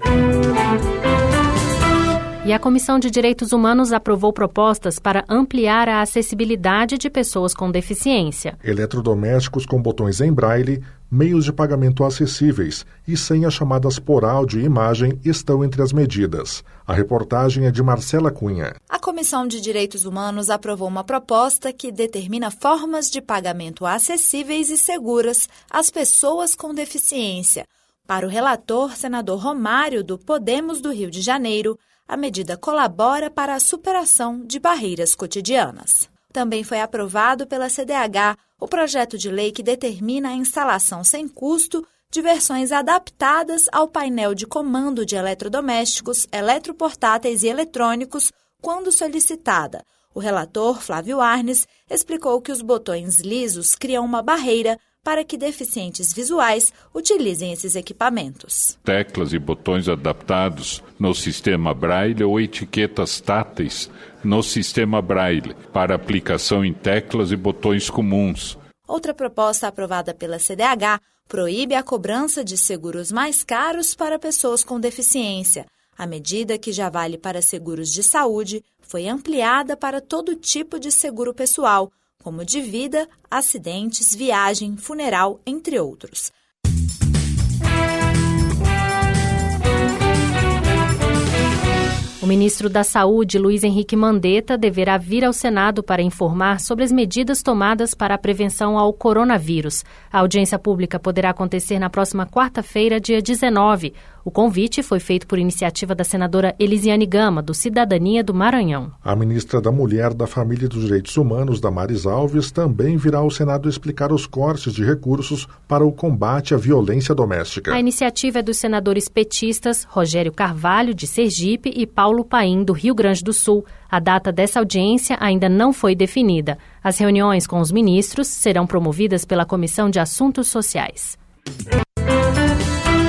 E a Comissão de Direitos Humanos aprovou propostas para ampliar a acessibilidade de pessoas com deficiência. Eletrodomésticos com botões em braille, meios de pagamento acessíveis e senhas chamadas por áudio e imagem estão entre as medidas. A reportagem é de Marcela Cunha. A Comissão de Direitos Humanos aprovou uma proposta que determina formas de pagamento acessíveis e seguras às pessoas com deficiência. Para o relator, senador Romário, do Podemos do Rio de Janeiro, a medida colabora para a superação de barreiras cotidianas. Também foi aprovado pela C D H o projeto de lei que determina a instalação sem custo de versões adaptadas ao painel de comando de eletrodomésticos, eletroportáteis e eletrônicos quando solicitada. O relator, Flávio Arnes, explicou que os botões lisos criam uma barreira para que deficientes visuais utilizem esses equipamentos. Teclas e botões adaptados no sistema Braille ou etiquetas táteis no sistema Braille para aplicação em teclas e botões comuns. Outra proposta aprovada pela C D H proíbe a cobrança de seguros mais caros para pessoas com deficiência. A medida, que já vale para seguros de saúde, foi ampliada para todo tipo de seguro pessoal, como de vida, acidentes, viagem, funeral, entre outros. O ministro da Saúde, Luiz Henrique Mandetta, deverá vir ao Senado para informar sobre as medidas tomadas para a prevenção ao coronavírus. A audiência pública poderá acontecer na próxima quarta-feira, dia dezenove. O convite foi feito por iniciativa da senadora Elisiane Gama, do Cidadania do Maranhão. A ministra da Mulher, da Família e dos Direitos Humanos, Damares Alves, também virá ao Senado explicar os cortes de recursos para o combate à violência doméstica. A iniciativa é dos senadores petistas Rogério Carvalho, de Sergipe, e Paulo Paim, do Rio Grande do Sul. A data dessa audiência ainda não foi definida. As reuniões com os ministros serão promovidas pela Comissão de Assuntos Sociais.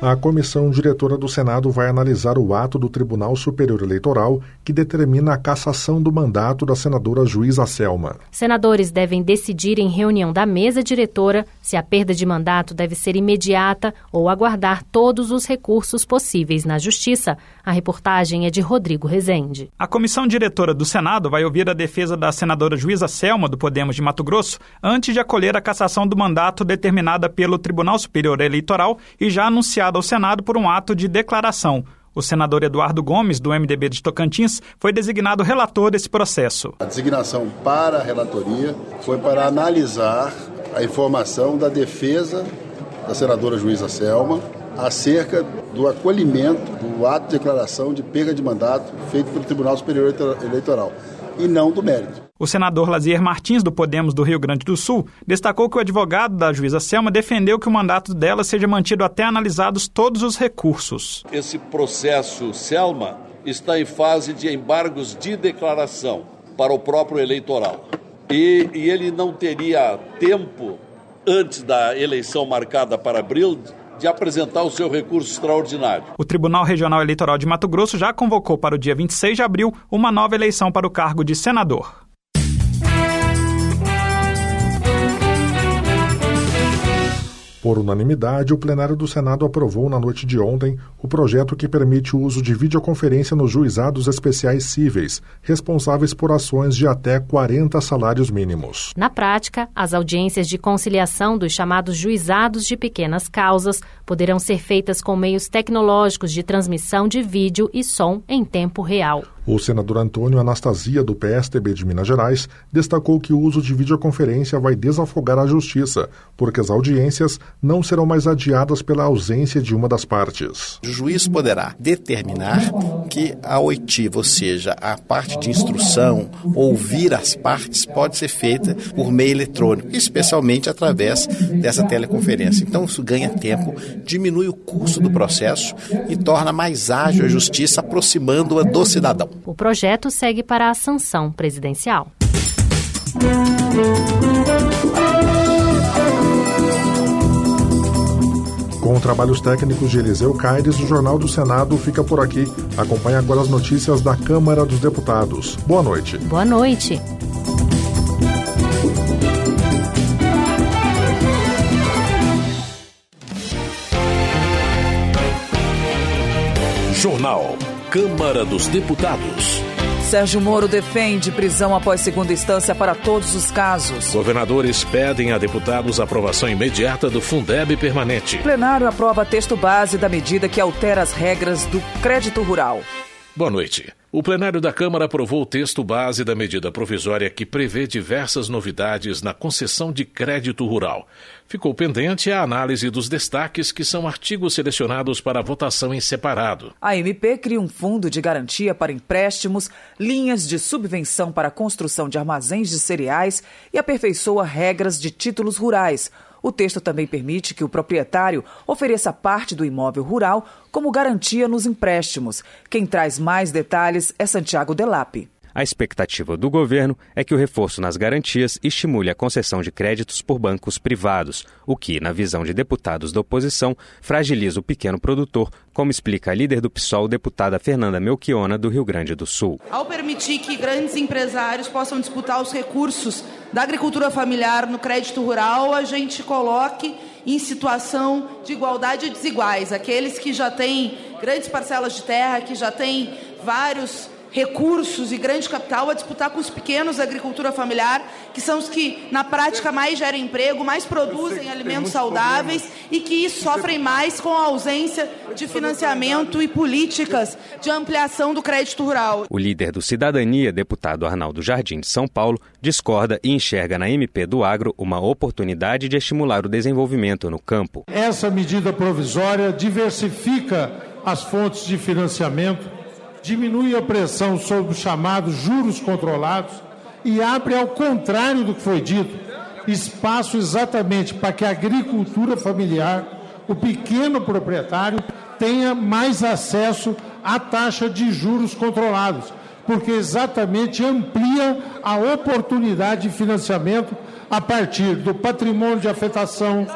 A comissão diretora do Senado vai analisar o ato do Tribunal Superior Eleitoral que determina a cassação do mandato da senadora Juíza Selma. Senadores devem decidir em reunião da mesa diretora se a perda de mandato deve ser imediata ou aguardar todos os recursos possíveis na Justiça. A reportagem é de Rodrigo Rezende. A comissão diretora do Senado vai ouvir a defesa da senadora Juíza Selma, do Podemos de Mato Grosso, antes de acolher a cassação do mandato determinada pelo Tribunal Superior Eleitoral e já anunciada ao Senado por um ato de declaração. O senador Eduardo Gomes, do M D B de Tocantins, foi designado relator desse processo. A designação para a relatoria foi para analisar a informação da defesa da senadora Juíza Selma acerca do acolhimento do ato de declaração de perda de mandato feito pelo Tribunal Superior Eleitoral e não do mérito. O senador Lazier Martins, do Podemos do Rio Grande do Sul, destacou que o advogado da Juíza Selma defendeu que o mandato dela seja mantido até analisados todos os recursos. Esse processo Selma está em fase de embargos de declaração para o próprio eleitoral. E, e ele não teria tempo, antes da eleição marcada para abril, de apresentar o seu recurso extraordinário. O Tribunal Regional Eleitoral de Mato Grosso já convocou para o dia vinte e seis de abril uma nova eleição para o cargo de senador. Por unanimidade, o plenário do Senado aprovou na noite de ontem o projeto que permite o uso de videoconferência nos juizados especiais cíveis, responsáveis por ações de até quarenta salários mínimos. Na prática, as audiências de conciliação dos chamados juizados de pequenas causas poderão ser feitas com meios tecnológicos de transmissão de vídeo e som em tempo real. O senador Antônio Anastasia, do P S D B de Minas Gerais, destacou que o uso de videoconferência vai desafogar a justiça, porque as audiências não serão mais adiadas pela ausência de uma das partes. O juiz poderá determinar que a oitiva, ou seja, a parte de instrução, ouvir as partes, pode ser feita por meio eletrônico, especialmente através dessa teleconferência. Então, isso ganha tempo, diminui o custo do processo e torna mais ágil a justiça, aproximando-a do cidadão. O projeto segue para a sanção presidencial. Com trabalhos técnicos de Eliseu Caires, o Jornal do Senado fica por aqui. Acompanhe agora as notícias da Câmara dos Deputados. Boa noite. Boa noite. Jornal Câmara dos Deputados. Sérgio Moro defende prisão após segunda instância para todos os casos. Governadores pedem a deputados a aprovação imediata do Fundeb permanente. O plenário aprova texto base da medida que altera as regras do crédito rural. Boa noite. O plenário da Câmara aprovou o texto base da medida provisória que prevê diversas novidades na concessão de crédito rural. Ficou pendente a análise dos destaques, que são artigos selecionados para votação em separado. A M P cria um fundo de garantia para empréstimos, linhas de subvenção para a construção de armazéns de cereais e aperfeiçoa regras de títulos rurais. O texto também permite que o proprietário ofereça parte do imóvel rural como garantia nos empréstimos. Quem traz mais detalhes é Santiago Delap. A expectativa do governo é que o reforço nas garantias estimule a concessão de créditos por bancos privados, o que, na visão de deputados da oposição, fragiliza o pequeno produtor, como explica a líder do PSOL, deputada Fernanda Melchiona, do Rio Grande do Sul. Ao permitir que grandes empresários possam disputar os recursos da agricultura familiar no crédito rural, a gente coloque em situação de igualdade desiguais. Aqueles que já têm grandes parcelas de terra, que já têm vários recursos e grande capital a disputar com os pequenos da agricultura familiar, que são os que, na prática, mais geram emprego, mais produzem alimentos saudáveis e que sofrem mais com a ausência de financiamento e políticas de ampliação do crédito rural. O líder do Cidadania, deputado Arnaldo Jardim de São Paulo, discorda e enxerga na M P do Agro uma oportunidade de estimular o desenvolvimento no campo. Essa medida provisória diversifica as fontes de financiamento, diminui a pressão sobre os chamados juros controlados e abre, ao contrário do que foi dito, espaço exatamente para que a agricultura familiar, o pequeno proprietário, tenha mais acesso à taxa de juros controlados, porque exatamente amplia a oportunidade de financiamento a partir do patrimônio de afetação,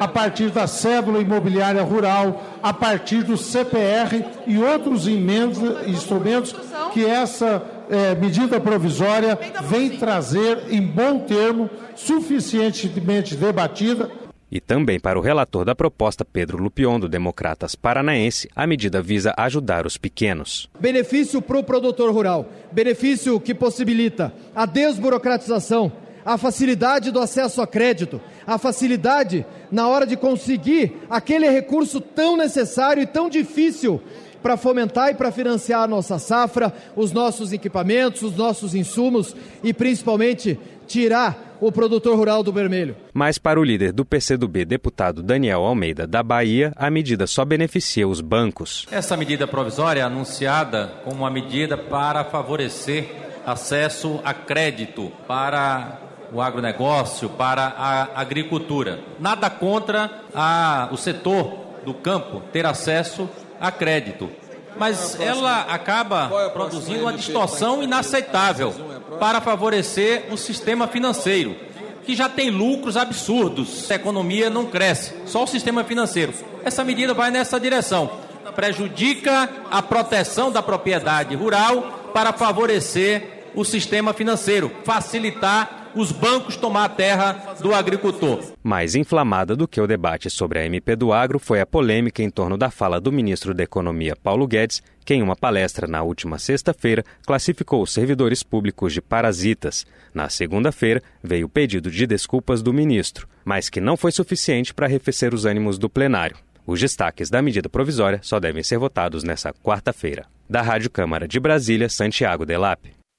a partir da cédula imobiliária rural, a partir do C P R e outros instrumentos que essa é, medida provisória vem trazer em bom termo, suficientemente debatida. E também para o relator da proposta, Pedro Lupion, do Democratas Paranaense, a medida visa ajudar os pequenos. Benefício para o produtor rural, benefício que possibilita a desburocratização, a facilidade do acesso a crédito, a facilidade na hora de conseguir aquele recurso tão necessário e tão difícil para fomentar e para financiar a nossa safra, os nossos equipamentos, os nossos insumos e principalmente tirar o produtor rural do vermelho. Mas para o líder do P C do B, deputado Daniel Almeida, da Bahia, a medida só beneficia os bancos. Essa medida provisória é anunciada como uma medida para favorecer acesso a crédito para o agronegócio, para a agricultura. Nada contra a, o setor do campo ter acesso a crédito, mas ela acaba produzindo uma distorção inaceitável para favorecer o sistema financeiro, que já tem lucros absurdos. A economia não cresce, só o sistema financeiro. Essa medida vai nessa direção, prejudica a proteção da propriedade rural para favorecer o sistema financeiro, facilitar os bancos tomar a terra do agricultor. Mais inflamada do que o debate sobre a M P do agro foi a polêmica em torno da fala do ministro da Economia, Paulo Guedes, que em uma palestra na última sexta-feira classificou os servidores públicos de parasitas. Na segunda-feira veio o pedido de desculpas do ministro, mas que não foi suficiente para arrefecer os ânimos do plenário. Os destaques da medida provisória só devem ser votados nesta quarta-feira. Da Rádio Câmara de Brasília, Santiago Delap.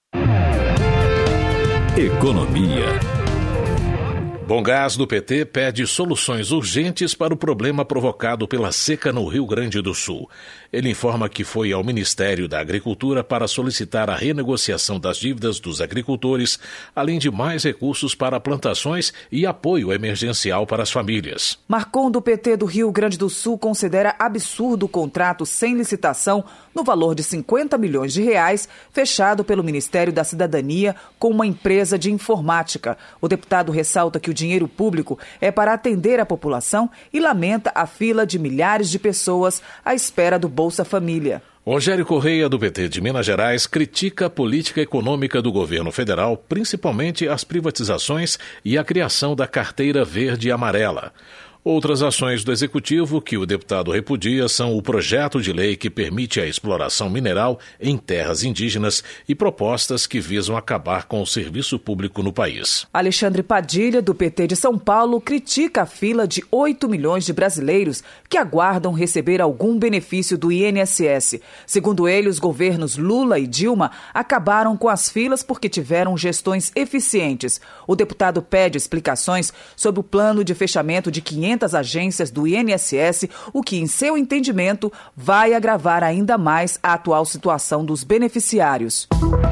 Economia. Bomgás do P T pede soluções urgentes para o problema provocado pela seca no Rio Grande do Sul. Ele informa que foi ao Ministério da Agricultura para solicitar a renegociação das dívidas dos agricultores, além de mais recursos para plantações e apoio emergencial para as famílias. Marcon, do P T do Rio Grande do Sul, considera absurdo o contrato sem licitação no valor de cinquenta milhões de reais fechado pelo Ministério da Cidadania com uma empresa de informática. O deputado ressalta que o dinheiro público é para atender a população e lamenta a fila de milhares de pessoas à espera do Bolsa Família. Rogério Correia, do P T de Minas Gerais, critica a política econômica do governo federal, principalmente as privatizações e a criação da carteira verde e amarela. Outras ações do Executivo que o deputado repudia são o projeto de lei que permite a exploração mineral em terras indígenas e propostas que visam acabar com o serviço público no país. Alexandre Padilha, do P T de São Paulo, critica a fila de oito milhões de brasileiros que aguardam receber algum benefício do I N S S. Segundo ele, os governos Lula e Dilma acabaram com as filas porque tiveram gestões eficientes. O deputado pede explicações sobre o plano de fechamento de quinhentas agências do I N S S, o que, em seu entendimento, vai agravar ainda mais a atual situação dos beneficiários.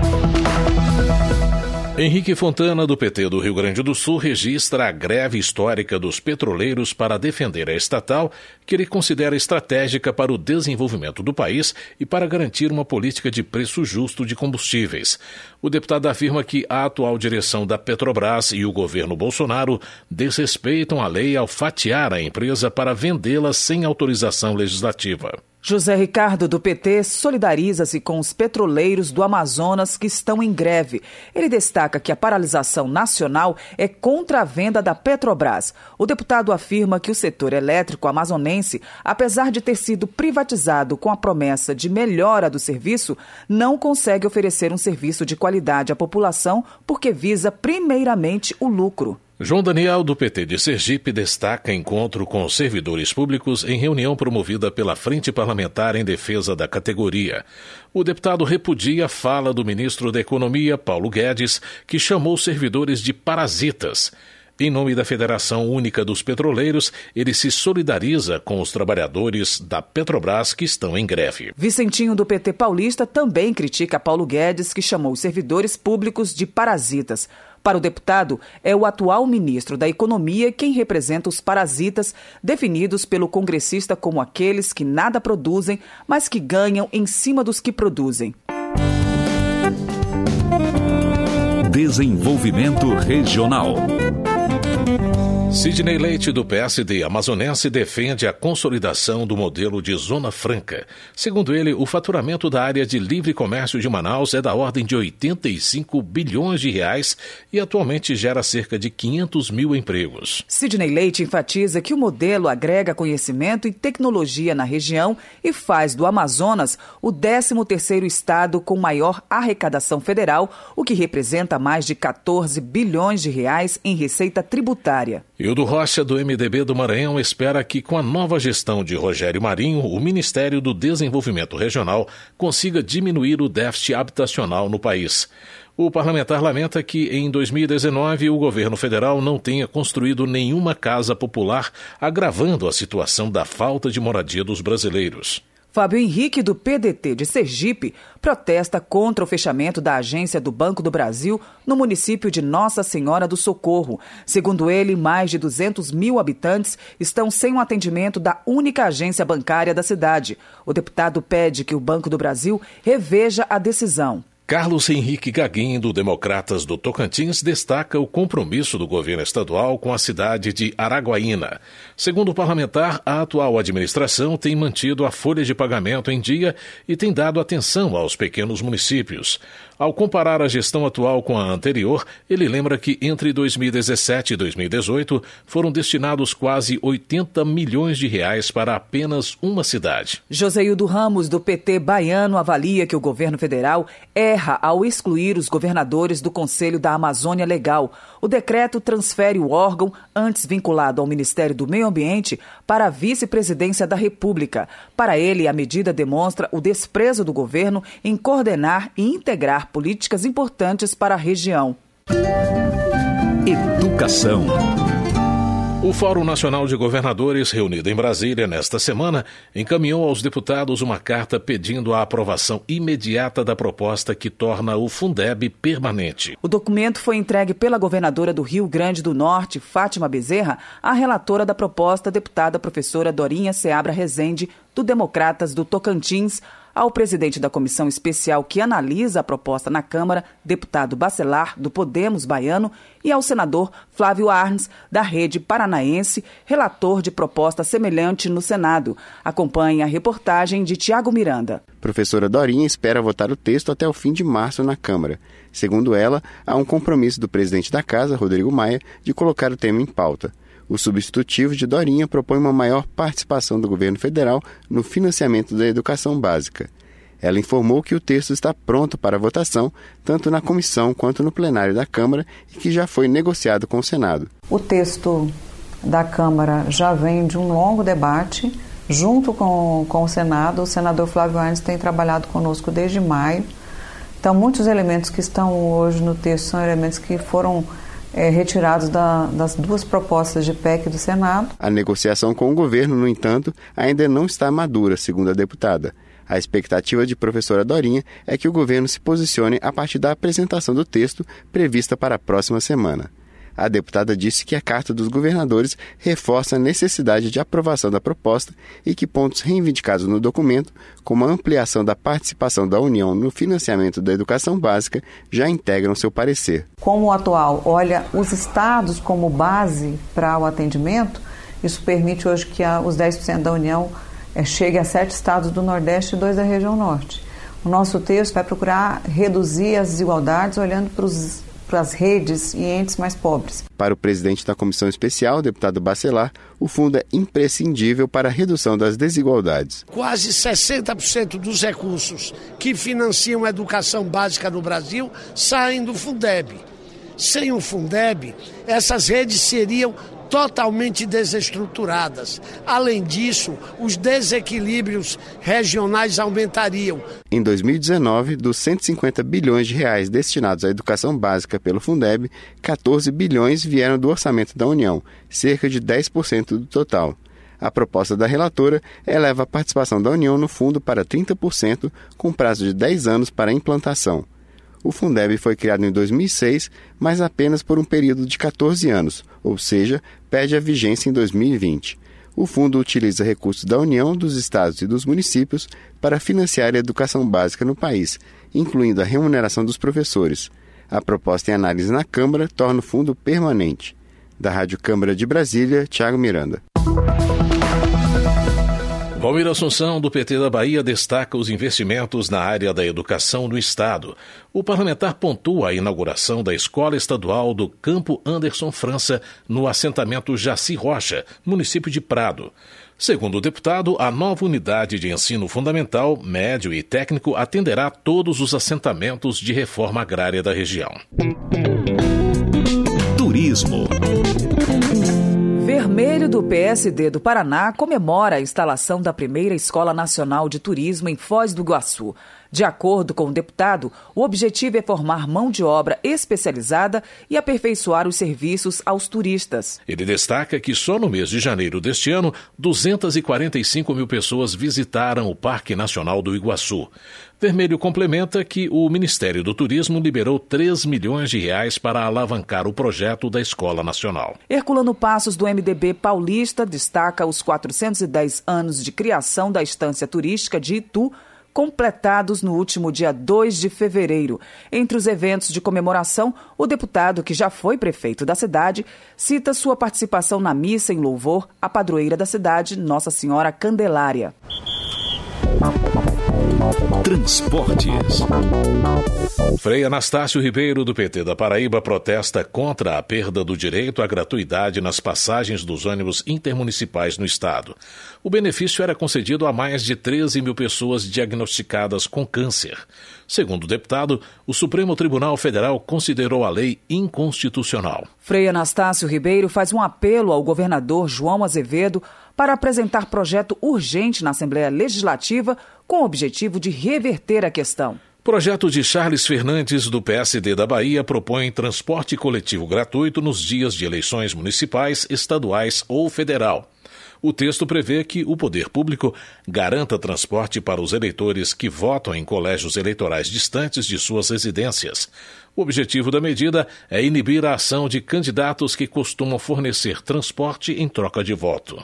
Henrique Fontana, do P T do Rio Grande do Sul, registra a greve histórica dos petroleiros para defender a estatal, que ele considera estratégica para o desenvolvimento do país e para garantir uma política de preço justo de combustíveis. O deputado afirma que a atual direção da Petrobras e o governo Bolsonaro desrespeitam a lei ao fatiar a empresa para vendê-la sem autorização legislativa. José Ricardo, do P T, solidariza-se com os petroleiros do Amazonas que estão em greve. Ele destaca que a paralisação nacional é contra a venda da Petrobras. O deputado afirma que o setor elétrico amazonense, apesar de ter sido privatizado com a promessa de melhora do serviço, não consegue oferecer um serviço de qualidade à população porque visa primeiramente o lucro. João Daniel, do P T de Sergipe, destaca encontro com os servidores públicos em reunião promovida pela Frente Parlamentar em defesa da categoria. O deputado repudia a fala do ministro da Economia, Paulo Guedes, que chamou os servidores de parasitas. Em nome da Federação Única dos Petroleiros, ele se solidariza com os trabalhadores da Petrobras que estão em greve. Vicentinho, do P T paulista, também critica Paulo Guedes, que chamou os servidores públicos de parasitas. Para o deputado, é o atual ministro da Economia quem representa os parasitas, definidos pelo congressista como aqueles que nada produzem, mas que ganham em cima dos que produzem. Desenvolvimento Regional. Sidney Leite, do P S D amazonense, defende a consolidação do modelo de Zona Franca. Segundo ele, o faturamento da área de livre comércio de Manaus é da ordem de oitenta e cinco bilhões de reais e atualmente gera cerca de quinhentos mil empregos. Sidney Leite enfatiza que o modelo agrega conhecimento e tecnologia na região e faz do Amazonas o décimo terceiro estado com maior arrecadação federal, o que representa mais de quatorze bilhões de reais em receita tributária. Hildo Rocha, do M D B do Maranhão, espera que, com a nova gestão de Rogério Marinho, o Ministério do Desenvolvimento Regional consiga diminuir o déficit habitacional no país. O parlamentar lamenta que, em dois mil e dezenove, o governo federal não tenha construído nenhuma casa popular, agravando a situação da falta de moradia dos brasileiros. Fábio Henrique, do P D T de Sergipe, protesta contra o fechamento da agência do Banco do Brasil no município de Nossa Senhora do Socorro. Segundo ele, mais de duzentos mil habitantes estão sem o atendimento da única agência bancária da cidade. O deputado pede que o Banco do Brasil reveja a decisão. Carlos Henrique Gaguin, do Democratas do Tocantins, destaca o compromisso do governo estadual com a cidade de Araguaína. Segundo o parlamentar, a atual administração tem mantido a folha de pagamento em dia e tem dado atenção aos pequenos municípios. Ao comparar a gestão atual com a anterior, ele lembra que entre dois mil e dezessete e dois mil e dezoito foram destinados quase oitenta milhões de reais para apenas uma cidade. Joseildo Ramos, do P T baiano, avalia que o governo federal erra ao excluir os governadores do Conselho da Amazônia Legal. O decreto transfere o órgão, antes vinculado ao Ministério do Meio Ambiente, para a vice-presidência da República. Para ele, a medida demonstra o desprezo do governo em coordenar e integrar políticas importantes para a região. Educação. O Fórum Nacional de Governadores, reunido em Brasília nesta semana, encaminhou aos deputados uma carta pedindo a aprovação imediata da proposta que torna o Fundeb permanente. O documento foi entregue pela governadora do Rio Grande do Norte, Fátima Bezerra, à relatora da proposta, deputada professora Dorinha Seabra Rezende, do Democratas do Tocantins, ao presidente da comissão especial que analisa a proposta na Câmara, deputado Bacelar, do Podemos baiano, e ao senador Flávio Arns, da Rede Paranaense, relator de proposta semelhante no Senado. Acompanhe a reportagem de Tiago Miranda. Professora Dorinha espera votar o texto até o fim de março na Câmara. Segundo ela, há um compromisso do presidente da Casa, Rodrigo Maia, de colocar o tema em pauta. O substitutivo de Dorinha propõe uma maior participação do governo federal no financiamento da educação básica. Ela informou que o texto está pronto para votação, tanto na comissão quanto no plenário da Câmara, e que já foi negociado com o Senado. O texto da Câmara já vem de um longo debate, junto com, com o Senado. O senador Flávio Arnes tem trabalhado conosco desde maio. Então, muitos elementos que estão hoje no texto são elementos que foram É, retirados da, das duas propostas de P E C do Senado. A negociação com o governo, no entanto, ainda não está madura, segundo a deputada. A expectativa de professora Dorinha é que o governo se posicione a partir da apresentação do texto prevista para a próxima semana. A deputada disse que a Carta dos Governadores reforça a necessidade de aprovação da proposta e que pontos reivindicados no documento, como a ampliação da participação da União no financiamento da educação básica, já integram seu parecer. Como o atual olha os estados como base para o atendimento, isso permite hoje que a, os dez por cento da União é, chegue a sete estados do Nordeste e dois da região Norte. O nosso texto vai procurar reduzir as desigualdades olhando para os para as redes e entes mais pobres. Para o presidente da Comissão Especial, o deputado Bacelar, o fundo é imprescindível para a redução das desigualdades. Quase sessenta por cento dos recursos que financiam a educação básica no Brasil saem do Fundeb. Sem o Fundeb, essas redes seriam totalmente desestruturadas. Além disso, os desequilíbrios regionais aumentariam. Em dois mil e dezenove, dos cento e cinquenta bilhões de reais destinados à educação básica pelo Fundeb, quatorze bilhões vieram do orçamento da União, cerca de dez por cento do total. A proposta da relatora eleva a participação da União no fundo para trinta por cento, com prazo de dez anos para a implantação. O Fundeb foi criado em dois mil e seis, mas apenas por um período de quatorze anos, ou seja, perde a vigência em dois mil e vinte. O fundo utiliza recursos da União, dos estados e dos municípios para financiar a educação básica no país, incluindo a remuneração dos professores. A proposta em análise na Câmara torna o fundo permanente. Da Rádio Câmara de Brasília, Tiago Miranda. Valmir Assunção, do P T da Bahia, destaca os investimentos na área da educação no Estado. O parlamentar pontua a inauguração da Escola Estadual do Campo Anderson França, no assentamento Jaci Rocha, município de Prado. Segundo o deputado, a nova unidade de ensino fundamental, médio e técnico atenderá todos os assentamentos de reforma agrária da região. Turismo. Vermelho do P S D do Paraná comemora a instalação da primeira Escola Nacional de Turismo em Foz do Iguaçu. De acordo com o deputado, o objetivo é formar mão de obra especializada e aperfeiçoar os serviços aos turistas. Ele destaca que só no mês de janeiro deste ano, duzentas e quarenta e cinco mil pessoas visitaram o Parque Nacional do Iguaçu. Vermelho complementa que o Ministério do Turismo liberou três milhões de reais para alavancar o projeto da Escola Nacional. Herculano Passos, do M D B paulista, destaca os quatrocentos e dez anos de criação da Estância Turística de Itu, completados no último dia dois de fevereiro. Entre os eventos de comemoração, o deputado, que já foi prefeito da cidade, cita sua participação na missa em louvor à padroeira da cidade, Nossa Senhora Candelária. Transportes. Frei Anastácio Ribeiro, do P T da Paraíba, protesta contra a perda do direito à gratuidade nas passagens dos ônibus intermunicipais no estado. O benefício era concedido a mais de treze mil pessoas diagnosticadas com câncer. Segundo o deputado, o Supremo Tribunal Federal considerou a lei inconstitucional. Frei Anastácio Ribeiro faz um apelo ao governador João Azevedo para apresentar projeto urgente na Assembleia Legislativa com o objetivo de reverter a questão. Projeto de Charles Fernandes, do P S D da Bahia, propõe transporte coletivo gratuito nos dias de eleições municipais, estaduais ou federal. O texto prevê que o poder público garanta transporte para os eleitores que votam em colégios eleitorais distantes de suas residências. O objetivo da medida é inibir a ação de candidatos que costumam fornecer transporte em troca de voto.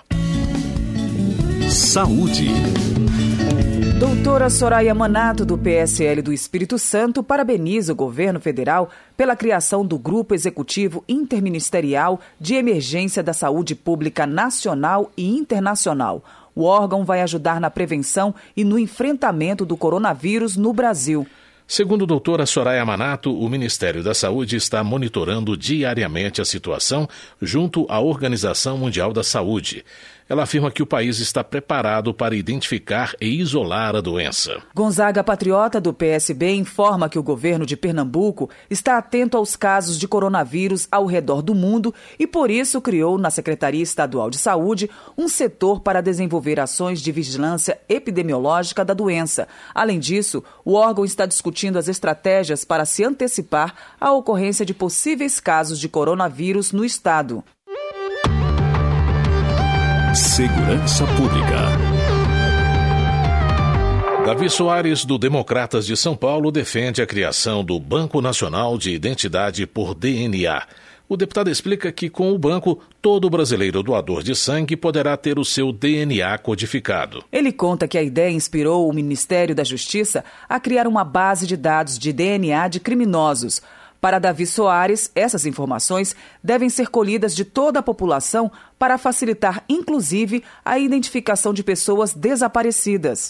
Saúde. Doutora Soraya Manato, do P S L do Espírito Santo, parabeniza o governo federal pela criação do Grupo Executivo Interministerial de Emergência da Saúde Pública Nacional e Internacional. O órgão vai ajudar na prevenção e no enfrentamento do coronavírus no Brasil. Segundo a doutora Soraya Manato, o Ministério da Saúde está monitorando diariamente a situação junto à Organização Mundial da Saúde. Ela afirma que o país está preparado para identificar e isolar a doença. Gonzaga Patriota, do P S B, informa que o governo de Pernambuco está atento aos casos de coronavírus ao redor do mundo e, por isso, criou na Secretaria Estadual de Saúde um setor para desenvolver ações de vigilância epidemiológica da doença. Além disso, o órgão está discutindo as estratégias para se antecipar à ocorrência de possíveis casos de coronavírus no estado. Segurança Pública. Davi Soares, do Democratas de São Paulo, defende a criação do Banco Nacional de Identidade por D N A. O deputado explica que, com o banco, todo brasileiro doador de sangue poderá ter o seu D N A codificado. Ele conta que a ideia inspirou o Ministério da Justiça a criar uma base de dados de D N A de criminosos. Para Davi Soares, essas informações devem ser colhidas de toda a população para facilitar, inclusive, a identificação de pessoas desaparecidas.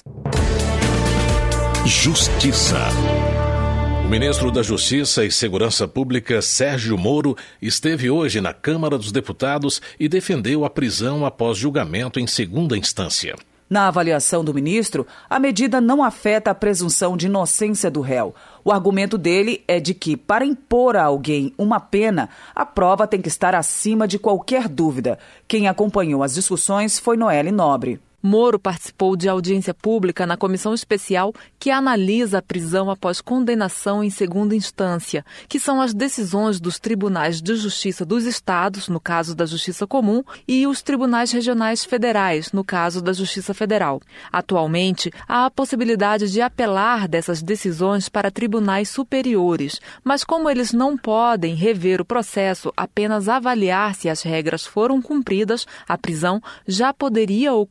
Justiça. O ministro da Justiça e Segurança Pública, Sérgio Moro, esteve hoje na Câmara dos Deputados e defendeu a prisão após julgamento em segunda instância. Na avaliação do ministro, a medida não afeta a presunção de inocência do réu. O argumento dele é de que, para impor a alguém uma pena, a prova tem que estar acima de qualquer dúvida. Quem acompanhou as discussões foi Noelle Nobre. Moro participou de audiência pública na comissão especial que analisa a prisão após condenação em segunda instância, que são as decisões dos tribunais de justiça dos estados, no caso da Justiça Comum, e os tribunais regionais federais, no caso da Justiça Federal. Atualmente, há a possibilidade de apelar dessas decisões para tribunais superiores, mas como eles não podem rever o processo, apenas avaliar se as regras foram cumpridas, a prisão já poderia ocorrer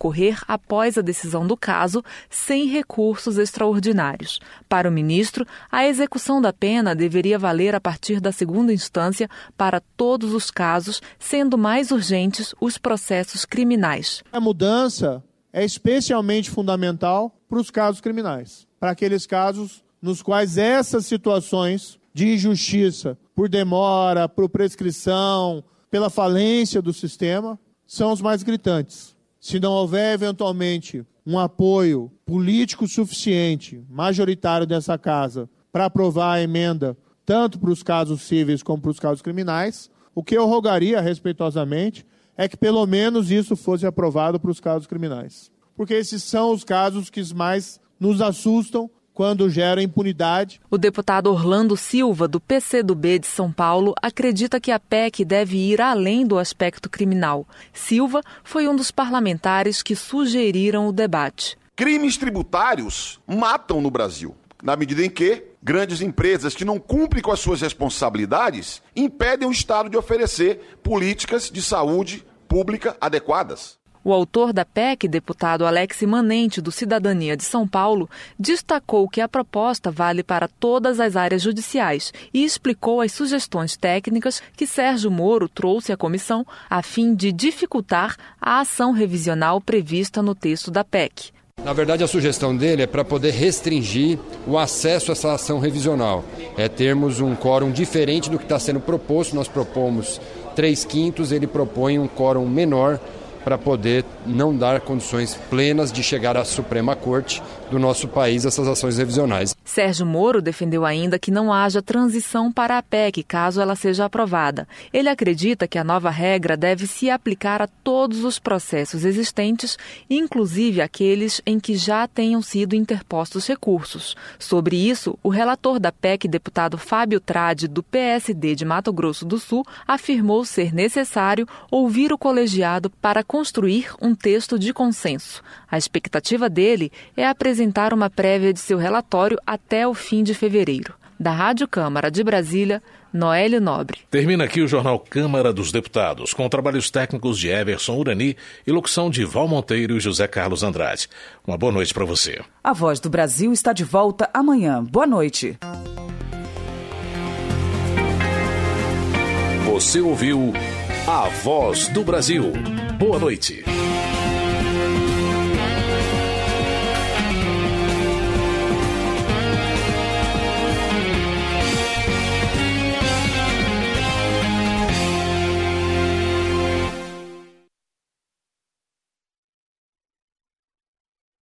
após a decisão do caso, sem recursos extraordinários. Para o ministro, a execução da pena deveria valer a partir da segunda instância para todos os casos, sendo mais urgentes os processos criminais. A mudança é especialmente fundamental para os casos criminais, para aqueles casos nos quais essas situações de injustiça, por demora, por prescrição, pela falência do sistema, são os mais gritantes. Se não houver, eventualmente, um apoio político suficiente, majoritário dessa casa, para aprovar a emenda, tanto para os casos cíveis como para os casos criminais, o que eu rogaria, respeitosamente, é que pelo menos isso fosse aprovado para os casos criminais. Porque esses são os casos que mais nos assustam quando geram impunidade. O deputado Orlando Silva, do P C do B de São Paulo, acredita que a P E C deve ir além do aspecto criminal. Silva foi um dos parlamentares que sugeriram o debate. Crimes tributários matam no Brasil, na medida em que grandes empresas que não cumprem com as suas responsabilidades impedem o Estado de oferecer políticas de saúde pública adequadas. O autor da P E C, deputado Alex Manente, do Cidadania de São Paulo, destacou que a proposta vale para todas as áreas judiciais e explicou as sugestões técnicas que Sérgio Moro trouxe à comissão a fim de dificultar a ação revisional prevista no texto da P E C. Na verdade, a sugestão dele é para poder restringir o acesso a essa ação revisional. É termos um quórum diferente do que está sendo proposto. Nós propomos três quintos, ele propõe um quórum menor para poder não dar condições plenas de chegar à Suprema Corte do nosso país essas ações revisionais. Sérgio Moro defendeu ainda que não haja transição para a P E C caso ela seja aprovada. Ele acredita que a nova regra deve se aplicar a todos os processos existentes, inclusive aqueles em que já tenham sido interpostos recursos. Sobre isso, o relator da P E C, deputado Fábio Trade, do P S D de Mato Grosso do Sul, afirmou ser necessário ouvir o colegiado para construir um texto de consenso. A expectativa dele é apresentar uma prévia de seu relatório até o fim de fevereiro. Da Rádio Câmara de Brasília, Noélio Nobre. Termina aqui o Jornal Câmara dos Deputados, com trabalhos técnicos de Everson Urani e locução de Val Monteiro e José Carlos Andrade. Uma boa noite para você. A Voz do Brasil está de volta amanhã. Boa noite. Você ouviu A Voz do Brasil. Boa noite.